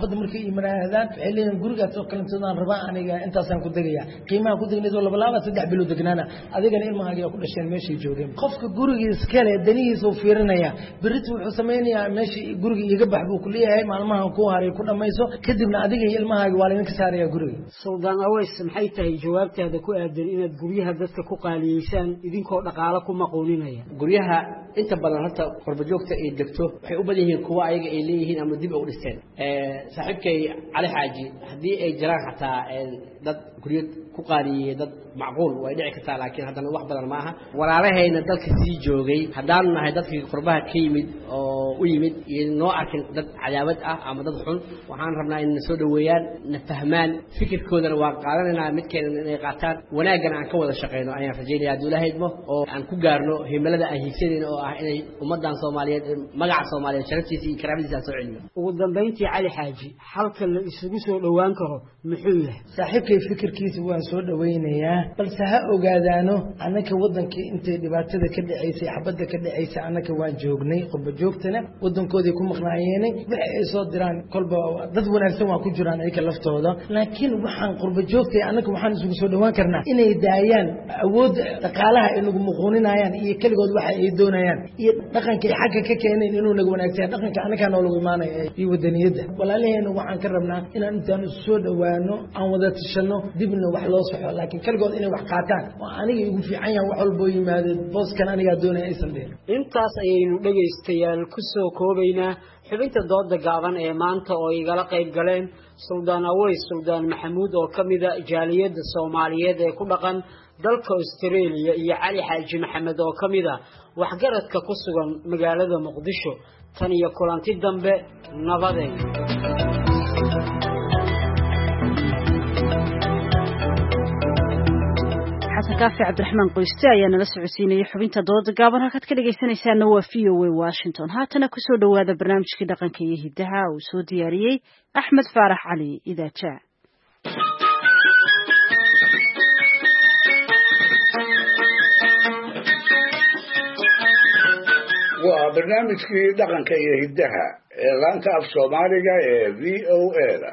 xaafadda markay imanaadaan waxay leeyihin gurigaas oo kalentoodan rabaa aniga intaasaan ku degaya qiimaha ku degnaysoo laba laaba saddex bilood degnaana adigana ilmahaaga ku dhasheen meeshay joogeen qofka guriga iskale danihiisa uu fiirinaya berrito wuxuu samaynayaa meeshii guriga iga bax buu ku leeyahay maalmahan ku haray ku dhammayso kadibna adiga iyo ilmahaaga waa laydinka saaraya guriga suldaan aweys maxay tahay jawaabtaada ku aadan inaad guryaha dadka ku qaaliyeysaan idinkoo dhaqaalo ku maquuninaya guryaha inta badan horta qurbajoogta ay degto waxay u badan yihiin kuwa ayaga ay leeyihiin ama dib ay u dhisteen saaxiibkay cali xaaji haddii ay jiraan xataa dad guryo ku qaaliyeeyey dad macquul way dhici kartaa laakiin haddana wax badan ma aha walaalahayna dalka sii joogay haddaanu nahay dadkii qurbaha ka yimid oo u yimid iyo noo arkin dad cadaawad ah ama dad xun waxaan rabnaa in na soo dhoweeyaan na fahmaan fikirkoodana waan qaadanaynaa midkeena inay qaataan wanaaggana aan ka wada shaqayno ayaan rajaynaya hadduu ilaahay idmo oo aan ku gaarno himilada aan hiigsanayno oo ah inay ummaddan soomaaliyeed magaca soomaaliyeed sharaftiisa iyo karaamadiisa aan soo celiyo ugu dambayntii cali xaaji halka la isugu soo dhowaan karo muxuu yahay saaxiibkay fikirkiisa waan soo dhowaynayaa balse ha ogaadaano annaka waddankii intay dhibaatada ka dhacaysay xabadda ka dhacaysay annaka waan joognay qurba joogtana waddankoodii ku maqnaayeenay wixii ay soo diraan kolba dad wanaagsan waa ku jiraan ayka laftooda laakiin waxaan qurba joogtay annaka waxaan isugu soo dhowaan karnaa inay daayaan awoodda dhaqaalaha ay nagu muquuninayaan iyo keligood waxa ay doonayaan iyo dhaqankay xagga ka keeneen inuu naga wanaagsan dhaqanka annakaa noolagu imaanaya iyo wadaniyadda walaalaheena waxaan ka rabnaa inaan intaan isu soo dhowaano aan wada tashano dibna wax loo soxo laakiin keligood inay wax qaataan oo aniga igu fiican yahan wax walboo yimaado booskan anigaa doonaya aysan dhihin intaas ayaynu dhegaystayaal ku soo koobaynaa xubinta dooda gaaban ee maanta oo igala qayb galeen suldaan aweys suldaan maxamuud oo ka mida jaaliyadda soomaaliyeed ee ku dhaqan dalka australia iyo cali xaaji maxamed oo ka mida waxgaradka ku sugan magaalada muqdisho tan iyo kulanti dambe nabadeed xasan kaafi cabdiraxmaan qoyste ayaa nala socodsiinayay xubinta dooda gaaban halkaad ka dhegaysanaysaana waa v o a washington haatana kusoo dhowaada barnaamijkii dhaqanka iyo hiddaha uu soo diyaariyey axmed faarax cali idaaja waa barnaamijkii dhaqanka iyo hiddaha ee laanta af soomaaliga ee v o a da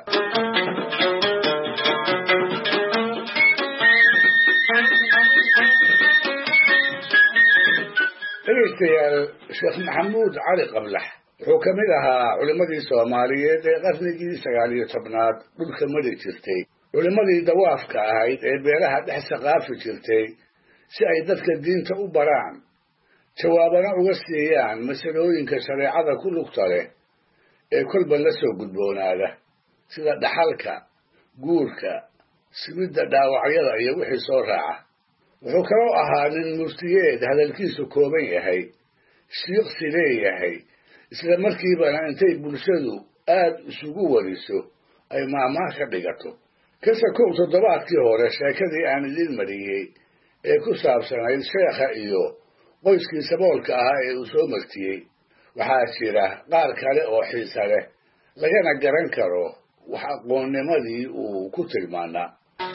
dhegaystayaal sheekh maxamuud cali qablax wuxuu ka mid ahaa culimmadii soomaaliyeed ee qarnigii sagaal iyo tobnaad dhulka mari jirtay culimmadii dawaafka ahayd ee beelaha dhex saqaafi jirtay si ay dadka diinta u baraan jawaabana uga siiyaan masalooyinka shareecada ku lugta leh ee kolba la soo gudboonaada sida dhaxalka guurka simidda dhaawacyada iyo wixii soo raaca wuxuu kaloo ahaa nin muftiyeed hadalkiisu kooban yahay shiiqsi leeyahay isla markiibana intay bulshadu aad isugu wariso ay maahmaah ka dhigato kase kow toddobaadkii hore sheekadii aan idin mariyey ee ku saabsanayd sheekha iyo qoyskii saboolka ahaa ee uu soo martiyey waxaa jira qaar kale oo xiisa leh lagana garan karo wax aqoonnimadii uu ku tilmaanaa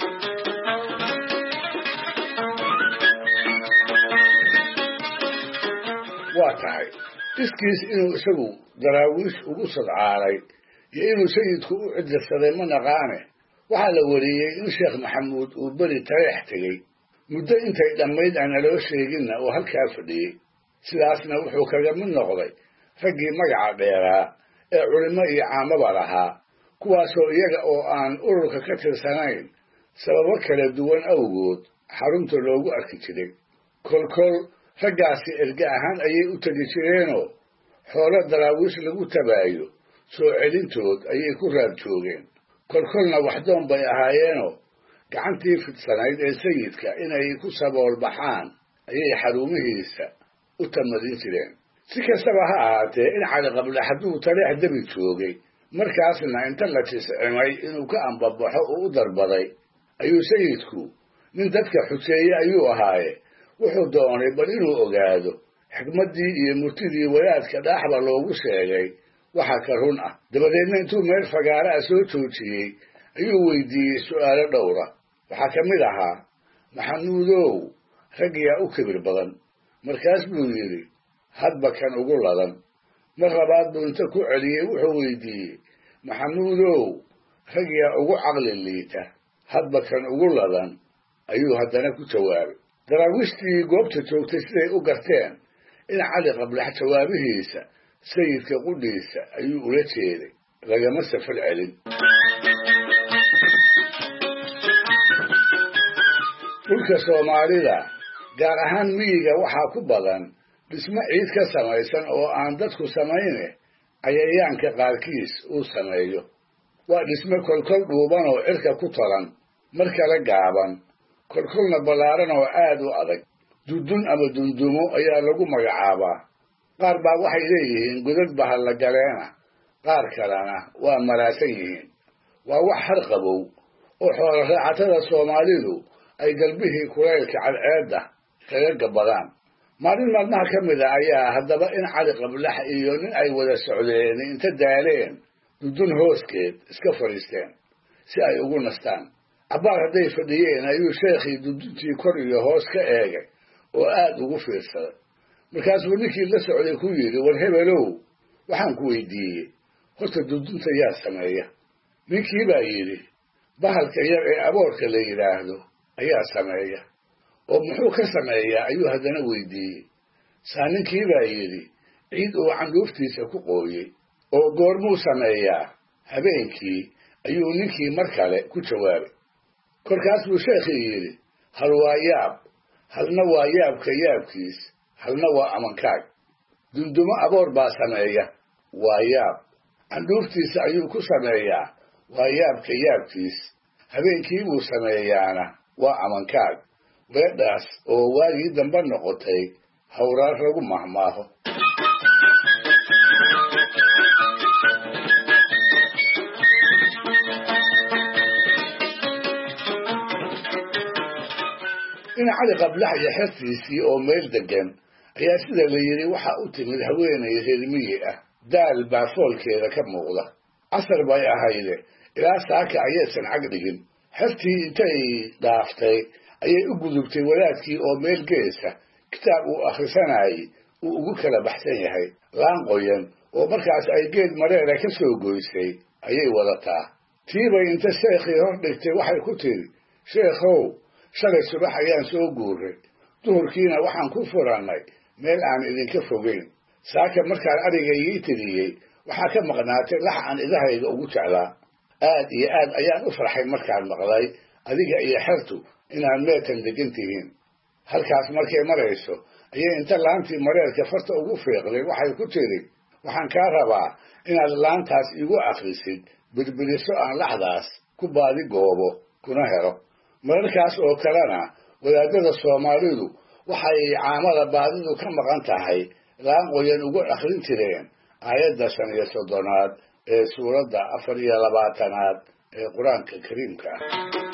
waa tahay iskiis inuu isagu daraawiish ugu sadcaalay iyo inuu sayidku u ciddirsaday ma naqaane waxaa la wariyey in sheekh maxamuud uu beri tareex tegey muddo intay dhammayd aan naloo sheeginna oo halkaa fadhiyey sidaasna wuxuu kaga mid noqday raggii magaca dheeraa ee culimo iyo caamaba lahaa kuwaasoo iyaga oo aan ururka ka tirsanayn sababo kala duwan awgood xarunta loogu arki jiray kolkol raggaasi erge ahaan ayay u tegi jireenoo xoolo daraawiish lagu tabaayo soo celintood ayay ku raad joogeen kolkolna waxdoon bay ahaayeenoo gacantii fidsanayd ee sayidka inay ku sabool baxaan ayay xarumihiisa u tamadin jireen si kastaba ha ahaatee in cali qabla hadduu taleex debi joogay markaasna inta la tiscimay inuu ka ambabaxo uu u darbaday ayuu sayidku nin dadka xuseeye ayuu ahaaye wuxuu doonay bal inuu ogaado xikmaddii iyo murtidii wadaadka dhaaxba loogu sheegay waxa ka run ah dabadeedna intuu meel fagaara ah soo joojiyey ayuu weydiiyey su'aalo dhowra waxaa ka mid ahaa maxamuudow raggiyaa u kibir badan markaas buu yidhi hadba kan ugu ladan mar labaad buu inta ku celiyey wuxuu weydiiyey maxamuudow ragyaa ugu caqli liita hadba kan ugu ladan ayuu haddana ku jawaabay daraawiishtii goobta joogtay siday u garteen in cali qablax jawaabihiisa sayidka qudhiisa ayuu ula jeeday lagama safar celin dhulka soomaalida gaar ahaan miyiga waxaa ku badan dhismo ciid ka samaysan oo aan dadku samayne cayayaanka qaarkiis uu sameeyo waa dhismo kolkol dhuuban oo cirka ku talan mar kale gaaban kolkolna ballaaran oo aad u adag dudun ama dundumo ayaa lagu magacaabaa qaar baa waxay leeyihiin godad bahalla galeena qaar kalena waa malaasan yihiin waa wax har qabow oo xoolo raacatada soomaalidu ay galbihii kulaylka cadceedda kaga gabbadaan maalin maalmaha ka mid a ayaa haddaba in cali qablax iyo nin ay wada socdeen inta daaleen dudun hooskeed iska fadhiisteen si ay ugu nastaan cabbaar hadday fadhiyeen ayuu sheekhii duduntii kor iyo hoos ka eegay oo aad ugu fiirsaday markaasuu ninkii la socday ku yidhi war hebelow waxaan ku weydiiyey horta dudunta yaa sameeya ninkii baa yidhi bahalka yar ee aboorka la yidhaahdo ayaa sameeya oo muxuu ka sameeyaa ayuu haddana weydiiyey saa ninkii baa yidhi ciid uu candhuuftiisa ku qooyey oo goormuu sameeyaa habeenkii ayuu ninkii mar kale ku jawaabay kolkaas buu sheekhii yidhi hal waa yaab halna waa yaabka yaabkiis halna waa amankaag dundumo aboor baa sameeya waa yaab candhuuftiisa ayuu ku sameeyaa waa yaabka yaabkiis habeenkii buu sameeyaana waa amankaag weedhaas oo waagii dambe noqotay hawraar lagu mahmaaho in cali qablax iyo xertiisii oo meel degan ayaa sida la yidhi waxa u timid haweenay reer miyi ah daal baa foolkeeda ka muuqda casar bay ahayde ilaa saaka ayaysan cag dhigin xertii intay dhaaftay ayay u gudubtay wadaadkii oo meel geesa kitaab uu akhrisanayay uu ugu kala baxsan yahay laan qoyan oo markaas ay geed mareera ka soo goysay ayay wadataa tiibay inta sheekhii hor dhigtay waxay ku tidhi sheekhow shalay subax ayaan soo guuray duhurkiina waxaan ku furannay meel aan idinka fogeyn saaka markaan arigaygii tiriyey waxaa ka maqnaatay lax aan idahayga ugu jeclaa aad iyo aad ayaan u farxay markaan maqlay adiga iyo xertu inaad meetan degan tihiin halkaas markay marayso ayay inta laantii mareerka farta ugu fiiqday waxay ku tidhi waxaan kaa rabaa inaad laantaas igu akhrisid birbiriso aan laxdaas ku baadi goobo kuna helo mararkaas oo kalena wadaadada soomaalidu waxay caamada baadidu ka maqan tahay laan qoyan ugu akhrin jireen aayadda shan iyo soddonaad ee suuradda afar iyo labaatanaad ee qur-aanka kariimka ah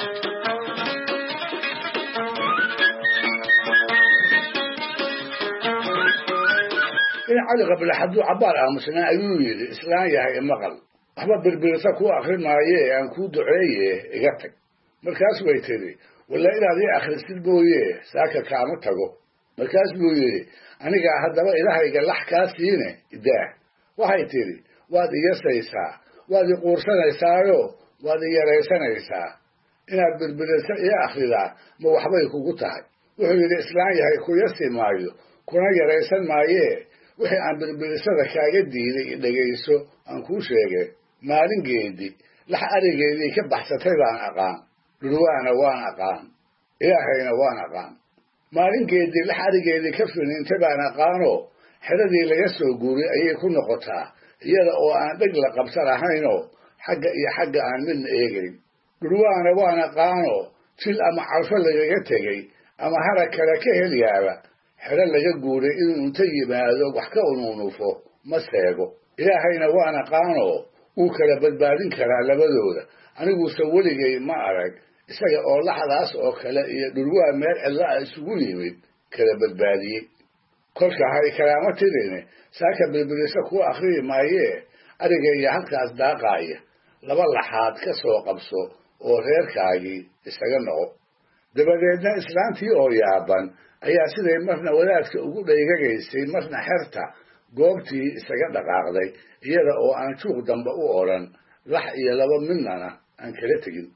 in cali qablax hadduu cabbaar aamusnaa ayuu yidhi islaan yahay imaqal waxba birbirisa kuu akhrin maaye aan kuu duceeye iga tag markaas bay tidhi walla inaad ii akhrisid mooye saaka kaama tago markaas buu yidhi anigaa haddaba ilahayga lax kaa siine idaah waxay tidhi waad iyasaysaa waad i quursanaysaayo waad i yaraysanaysaa inaad birbirisa ii akhridaa ma waxbay kugu tahay wuxuu yidhi islaan yahay ku yasi maayo kuna yaraysan maayee wixii aan birbirisada kaaga diiday i dhegayso aan kuu sheegay maalingeedii lax arigeedii ka baxsatay baan aqaan dhurwaana waan aqaan ilaahayna waan aqaan maalingeedii lax arigeedii ka finiintay baan aqaanoo xeradii laga soo guuray ayay ku noqotaa iyada oo aan dheg la qabsan ahaynoo xagga iyo xagga aan midna eegayn dhurwaana waan aqaanoo jil ama calfo lagaga tegey ama harag kale ka helyaaba xero laga guuray inuu inta yimaado wax ka unuunufo ma seego ilaahayna waan aqaanoo wuu kala badbaadin karaa labadooda aniguuse weligay ma arag isaga oo laxdaas oo kale iyo dhurwaa meel cidla isugu yimid kala badbaadiyey kolka hay kalaama tirine saaka birbirisa kuu akhriyi maayee arigayga halkaas daaqaaya laba laxaad ka soo qabso oo reerkaagii isaga noqo dabadeedna islaantii oo yaaban ayaa siday marna wadaadka ugu dhaygagaysay marna xerta goobtii isaga dhaqaaqday iyada oo aan juuq dambe u odhan lax iyo laba midnana aan kala tegin.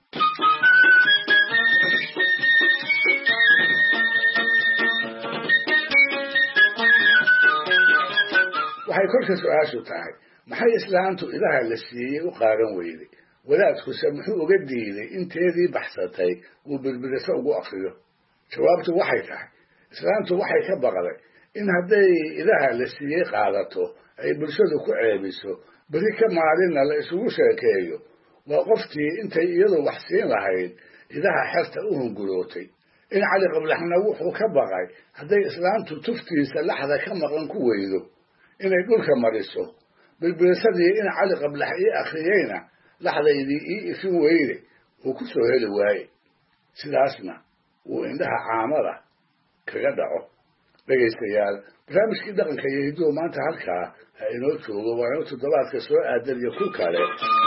waxay kolka su-aashu tahay maxay islaantu idaha la siiyey u qaadan weyday, wadaadkuse muxuu uga diiday inteedii baxsatay uu birbiriso ugu akriyo? jawaabtu waxay tahay islaantu waxay ka baqday in hadday idaha la siiyey qaadato ay bulshadu ku ceebiso, beri ka maalinna la isugu sheekeeyo waa qoftii intay iyadu wax siin lahayd idaha xerta u hungurootay. in cali qablaxna wuxuu ka baqay hadday islaantu tuftiisa laxda ka maqan ku weydo inay dhulka mariso, birbirisadii in cali qablax ii akhriyeyna laxdaydii ii ifin weyde uu ku soo heli waaye, sidaasna uu indhaha caamada kaga dhaco. dhegaystayaal, barnaamijkii dhaqanka iyo hidduhu maanta halkaa ha inoo joogo, waa inuu toddobaadka soo aadan iyo ku kale.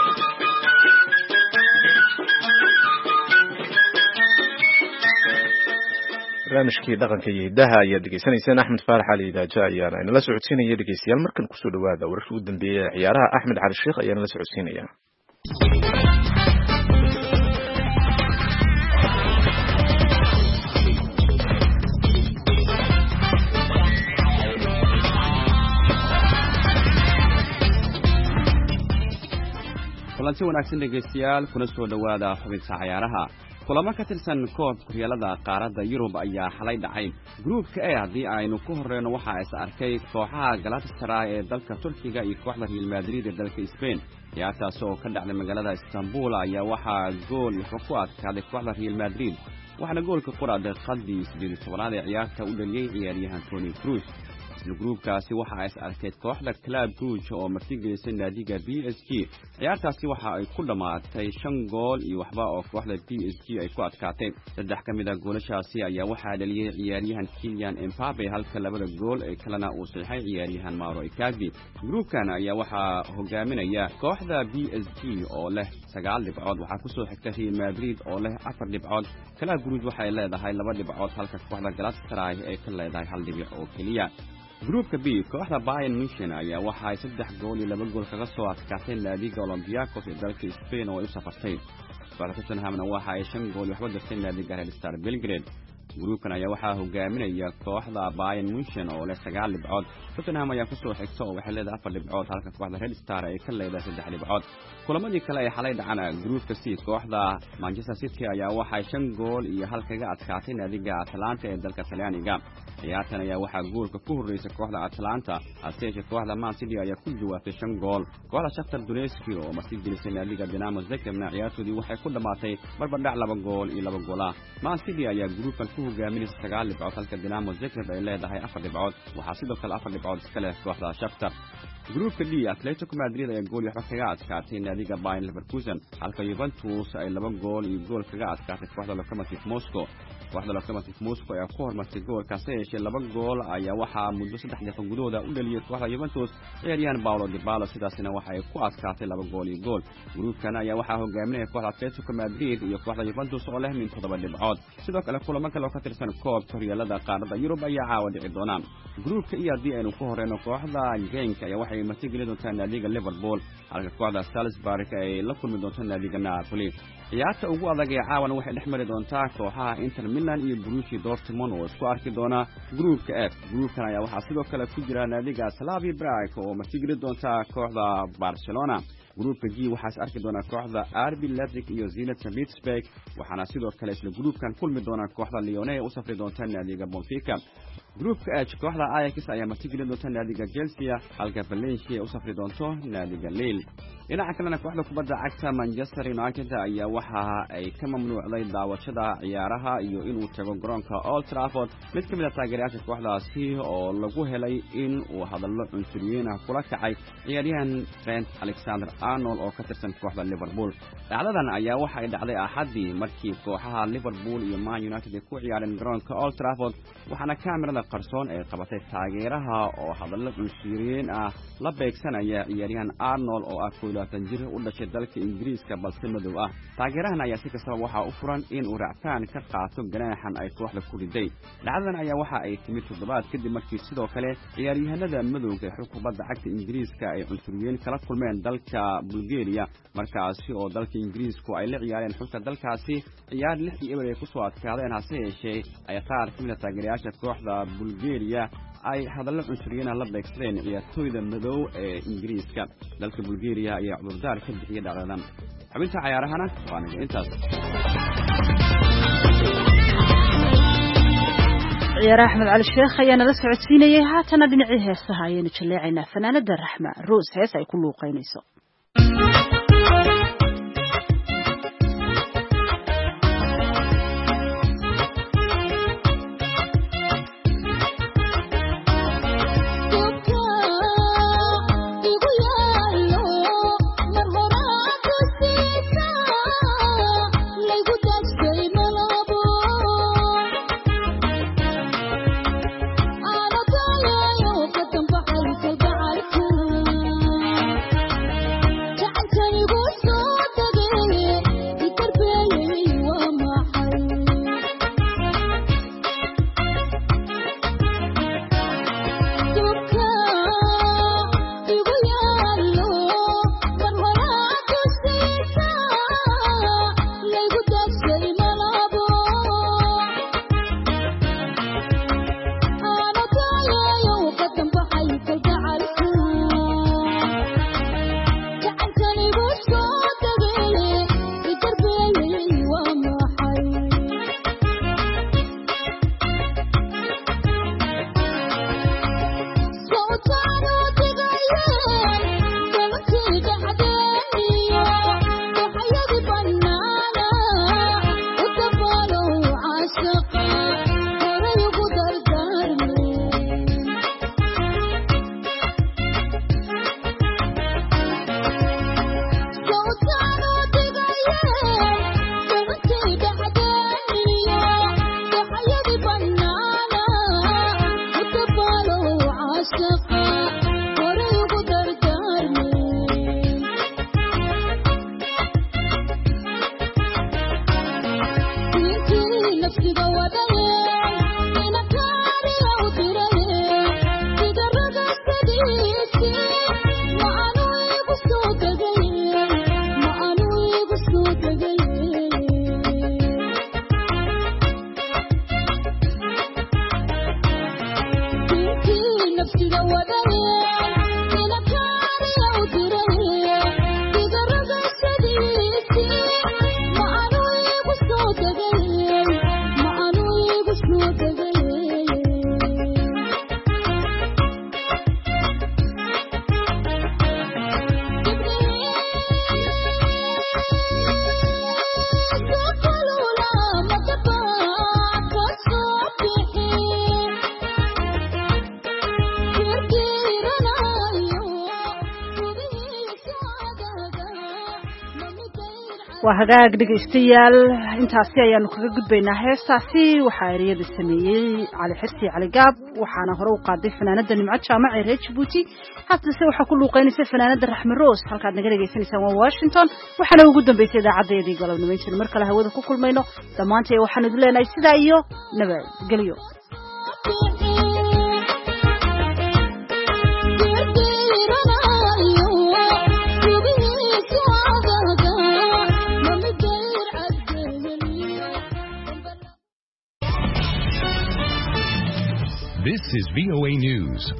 barnaamijkii dhaqanka iyo hiddaha ayaad dhegeysanayseen. axmed faarax cali idaaja ayaana inala socodsiinaya. dhegeystayaal, markan kusoo dhawaada wararkii ugu dambeeyey ee ciyaaraha. axmed cali sheekh ayaana la socodsiinaya. kulanti wanaagsan dhegeystayaal, kuna soo dhawaada xubinta ciyaaraha. kulamo ka tirsan koobka horyaalada qaaradda Yurub ayaa xalay dhacay. Gruupka A haddii aynu ku horeyno waxaa is arkay kooxaha Galatasaray ee dalka Turkiga iyo kooxda Real Madrid ee dalka Spain. ciyaartaas oo ka dhacday magaalada Istanbul ayaa waxaa gool ku adkaaday kooxda Real Madrid, waxaana goolka quraacday qadii siddeed iyo tobanaad ee ciyaarta u dhaliyay ciyaaryahan Toni Kroos. gruubkaasi waxaa is arkay kooxda Club Brugge oo martigelisay naadiga B S G. ciyaartaasi waxa ay ku dhamaatay shan gool iyo waxba oo kooxda B S G ay ku adkaatay. saddex ka mid ah goolashaasi ayaa waxaa dhaliyay ciyaaryahan Kylian Mbappe, halka labada gool ee kalena uu saxay ciyaaryahan Mauro Icardi. gruubkan ayaa waxaa hogaaminaya kooxda B S G oo leh sagaal dhibcood, waxaa ku soo xigta Real Madrid oo leh afar dhibcood. Club Brugge waxay leedahay laba dhibcood, halka kooxda Galatasaray ay ka leedahay hal dhibic oo kaliya. gruupka B, kooxda Bayern Munchen ayaa waxa ay saddex gool iyo laba gool kaga soo adkaatay naadiga Olympiacos ee dalka Spain oo ay u safartay. kooxda Tottenhamna waxa ay shan gool waxba dirtay naadiga Red Star Belgrade. gruupkan ayaa waxaa hogaaminaya kooxda Bayern Munchen oo leh sagaal dhibcood. Tottenham ayaa ku soo xigta oo waxay leedahay afar dhibcood, halka kooxda Red Star ay ka leedahay saddex dhibcood. kulamadii kale ee xalay dhacana gruupka C, kooxda Manchester City ayaa waxa ay shan gool iyo hal kaga adkaatay naadiga Atalanta ee dalka Talyaaniga. ciyaartan ayaa waxaa goolka ku horeysay kooxda Atalanta, hase yeeshee kooxda Man City ayaa ku jawaabtay shan gool. kooxda Shakhtar Donetsk oo martigelisay naadiga Dinamo Zagreb ciyaartoodii waxay ku dhamaatay barbardhac laba gool iyo laba gool ah. Man City ayaa gruupkan ku hogaaminaysa sagaal dhibcood, halka Dinamo Zagreb ay leedahay afar dhibcood. waxaa sidoo kale afar dhibcood iska leh kooxda Shakhtar. gruupka D, Atletico Madrid ayaa gool waxba kaga adkaatay naadiga Bayer Leverkusen, halka Juventus ay laba gool iyo gool kaga adkaatay kooxda Lokomotiv Moscow. kooxda Lokomotiv Moscow ayaa ku hormartay goolkaas, yeeshee laba gool ayaa waxaa muddo saddex daqiiqo gudahooda u dhaliyay kooxda Juventus ciyaaryahan Paulo Dybala, sidaasina waxa ay ku adkaatay laba gool iyo gool. gruupkan ayaa waxaa hogaaminaya kooxda Atletico Madrid iyo kooxda Juventus oo leh min toddoba dhibcood. sidoo kale kulamo kale oo ka tirsan koobka horyaalada qaaradda Yurub ayaa caawa dhici doona. gruupka E haddii aynu ku horeyno kooxda Genk ayaa waxay martigeli doontaa naadiga Liverpool, halka kooxda Salzburg ay la kulmi doonto naadiga Napoli. ciyaarta ugu adag ee caawana waxay dhex mari doontaa kooxaha Inter Milan iyo Borussia Dortmund oo isku arki doona gruupka F. gruupkan ayaa waxaa sidoo kale ku jira naadiga Slavia Prague oo martigeli doonta kooxda Barcelona. gruupka G waxaa is arki doona kooxda R B Leipzig iyo Zenit Saint Petersburg, waxaana sidoo kale isla gruupkan kulmi doona kooxda Lyon ee u safri doonta naadiga Benfica. gruupka H, kooxda Ajax ayaa martigeli doonta naadiga Chelsea, halka Valencia ay u safri doonto naadiga Lille. dhinaca kalena kooxda kubadda cagta Manchester United ayaa waxa ay ka mamnuucday daawashada ciyaaraha iyo inuu tago garoonka Old Trafford. mid ka mid ah taageerayaasha kooxdaasi oo lagu helay in uu hadallo cunsuriyiin ah kula kacay ciyaaryahan Trent Alexander-Arnold oo ka tirsan kooxda Liverpool. dhacdadan ayaa waxa ay dhacday Axaddii markii kooxaha Liverpool iyo Man United ay ku ciyaareen garoonka Old Trafford, waxaana kaamirada kaamirada qarsoon ee qabatay taageeraha oo hadallo cunsuriyeen ah la beegsanaya ciyaaryahan arnold oo ah kow iyo labaatan jir u dhashay dalka ingiriiska balse madow ah taageerahan ayaa si kastaba waxaa u furan in uu racfaan ka qaato ganaaxan ay kooxda ku riday dhacdadan ayaa waxa ay timid toddobaad kadib markii sidoo kale ciyaaryahanada madowga ee xulka kubadda cagta ingiriiska ay cunsuriyeen kala kulmeen dalka bulgaria markaasi oo dalka ingiriisku ay la ciyaareen xulka dalkaasi ciyaar lix iyo eber ay ku soo adkaadeen hase yeeshee ay qaar ka mid a taageerayaasha kooxda bulgaria ay hadallo cunsuriyeen la beegsadeen ciyaartooyda madow ee ingiriiska dalka bulgaria ayaa cudurdaar ka bixiyay dhacdadan xubinta cayaarahana waa naga intaas ciyaar axmed cali sheekh ayaa nala socodsiinayay haatana dhinacii heesaha ayaynu jaleecaynaa fanaanada raxma roos hees ay ku luuqaynayso waa hagaag dhegaystayaal intaasi ayaanu kaga gudbaynaa heestaasi waxaa ereyada sameeyey cali xirsi cali gaab waxaana hore u qaaday fanaanada nimco jaamac ee reer jabuuti haddase waxaa ku luuqaynaysa fanaanada raxme roos halkaad naga dhegaysanaysaan waa washington waxaana ugu dambaysay idaacadeedii galabnimo intaanu mar kale hawada ku kulmayno dhammaantay waxaanu idin leenahay sidaa iyo nabadgelyo This is V O A News.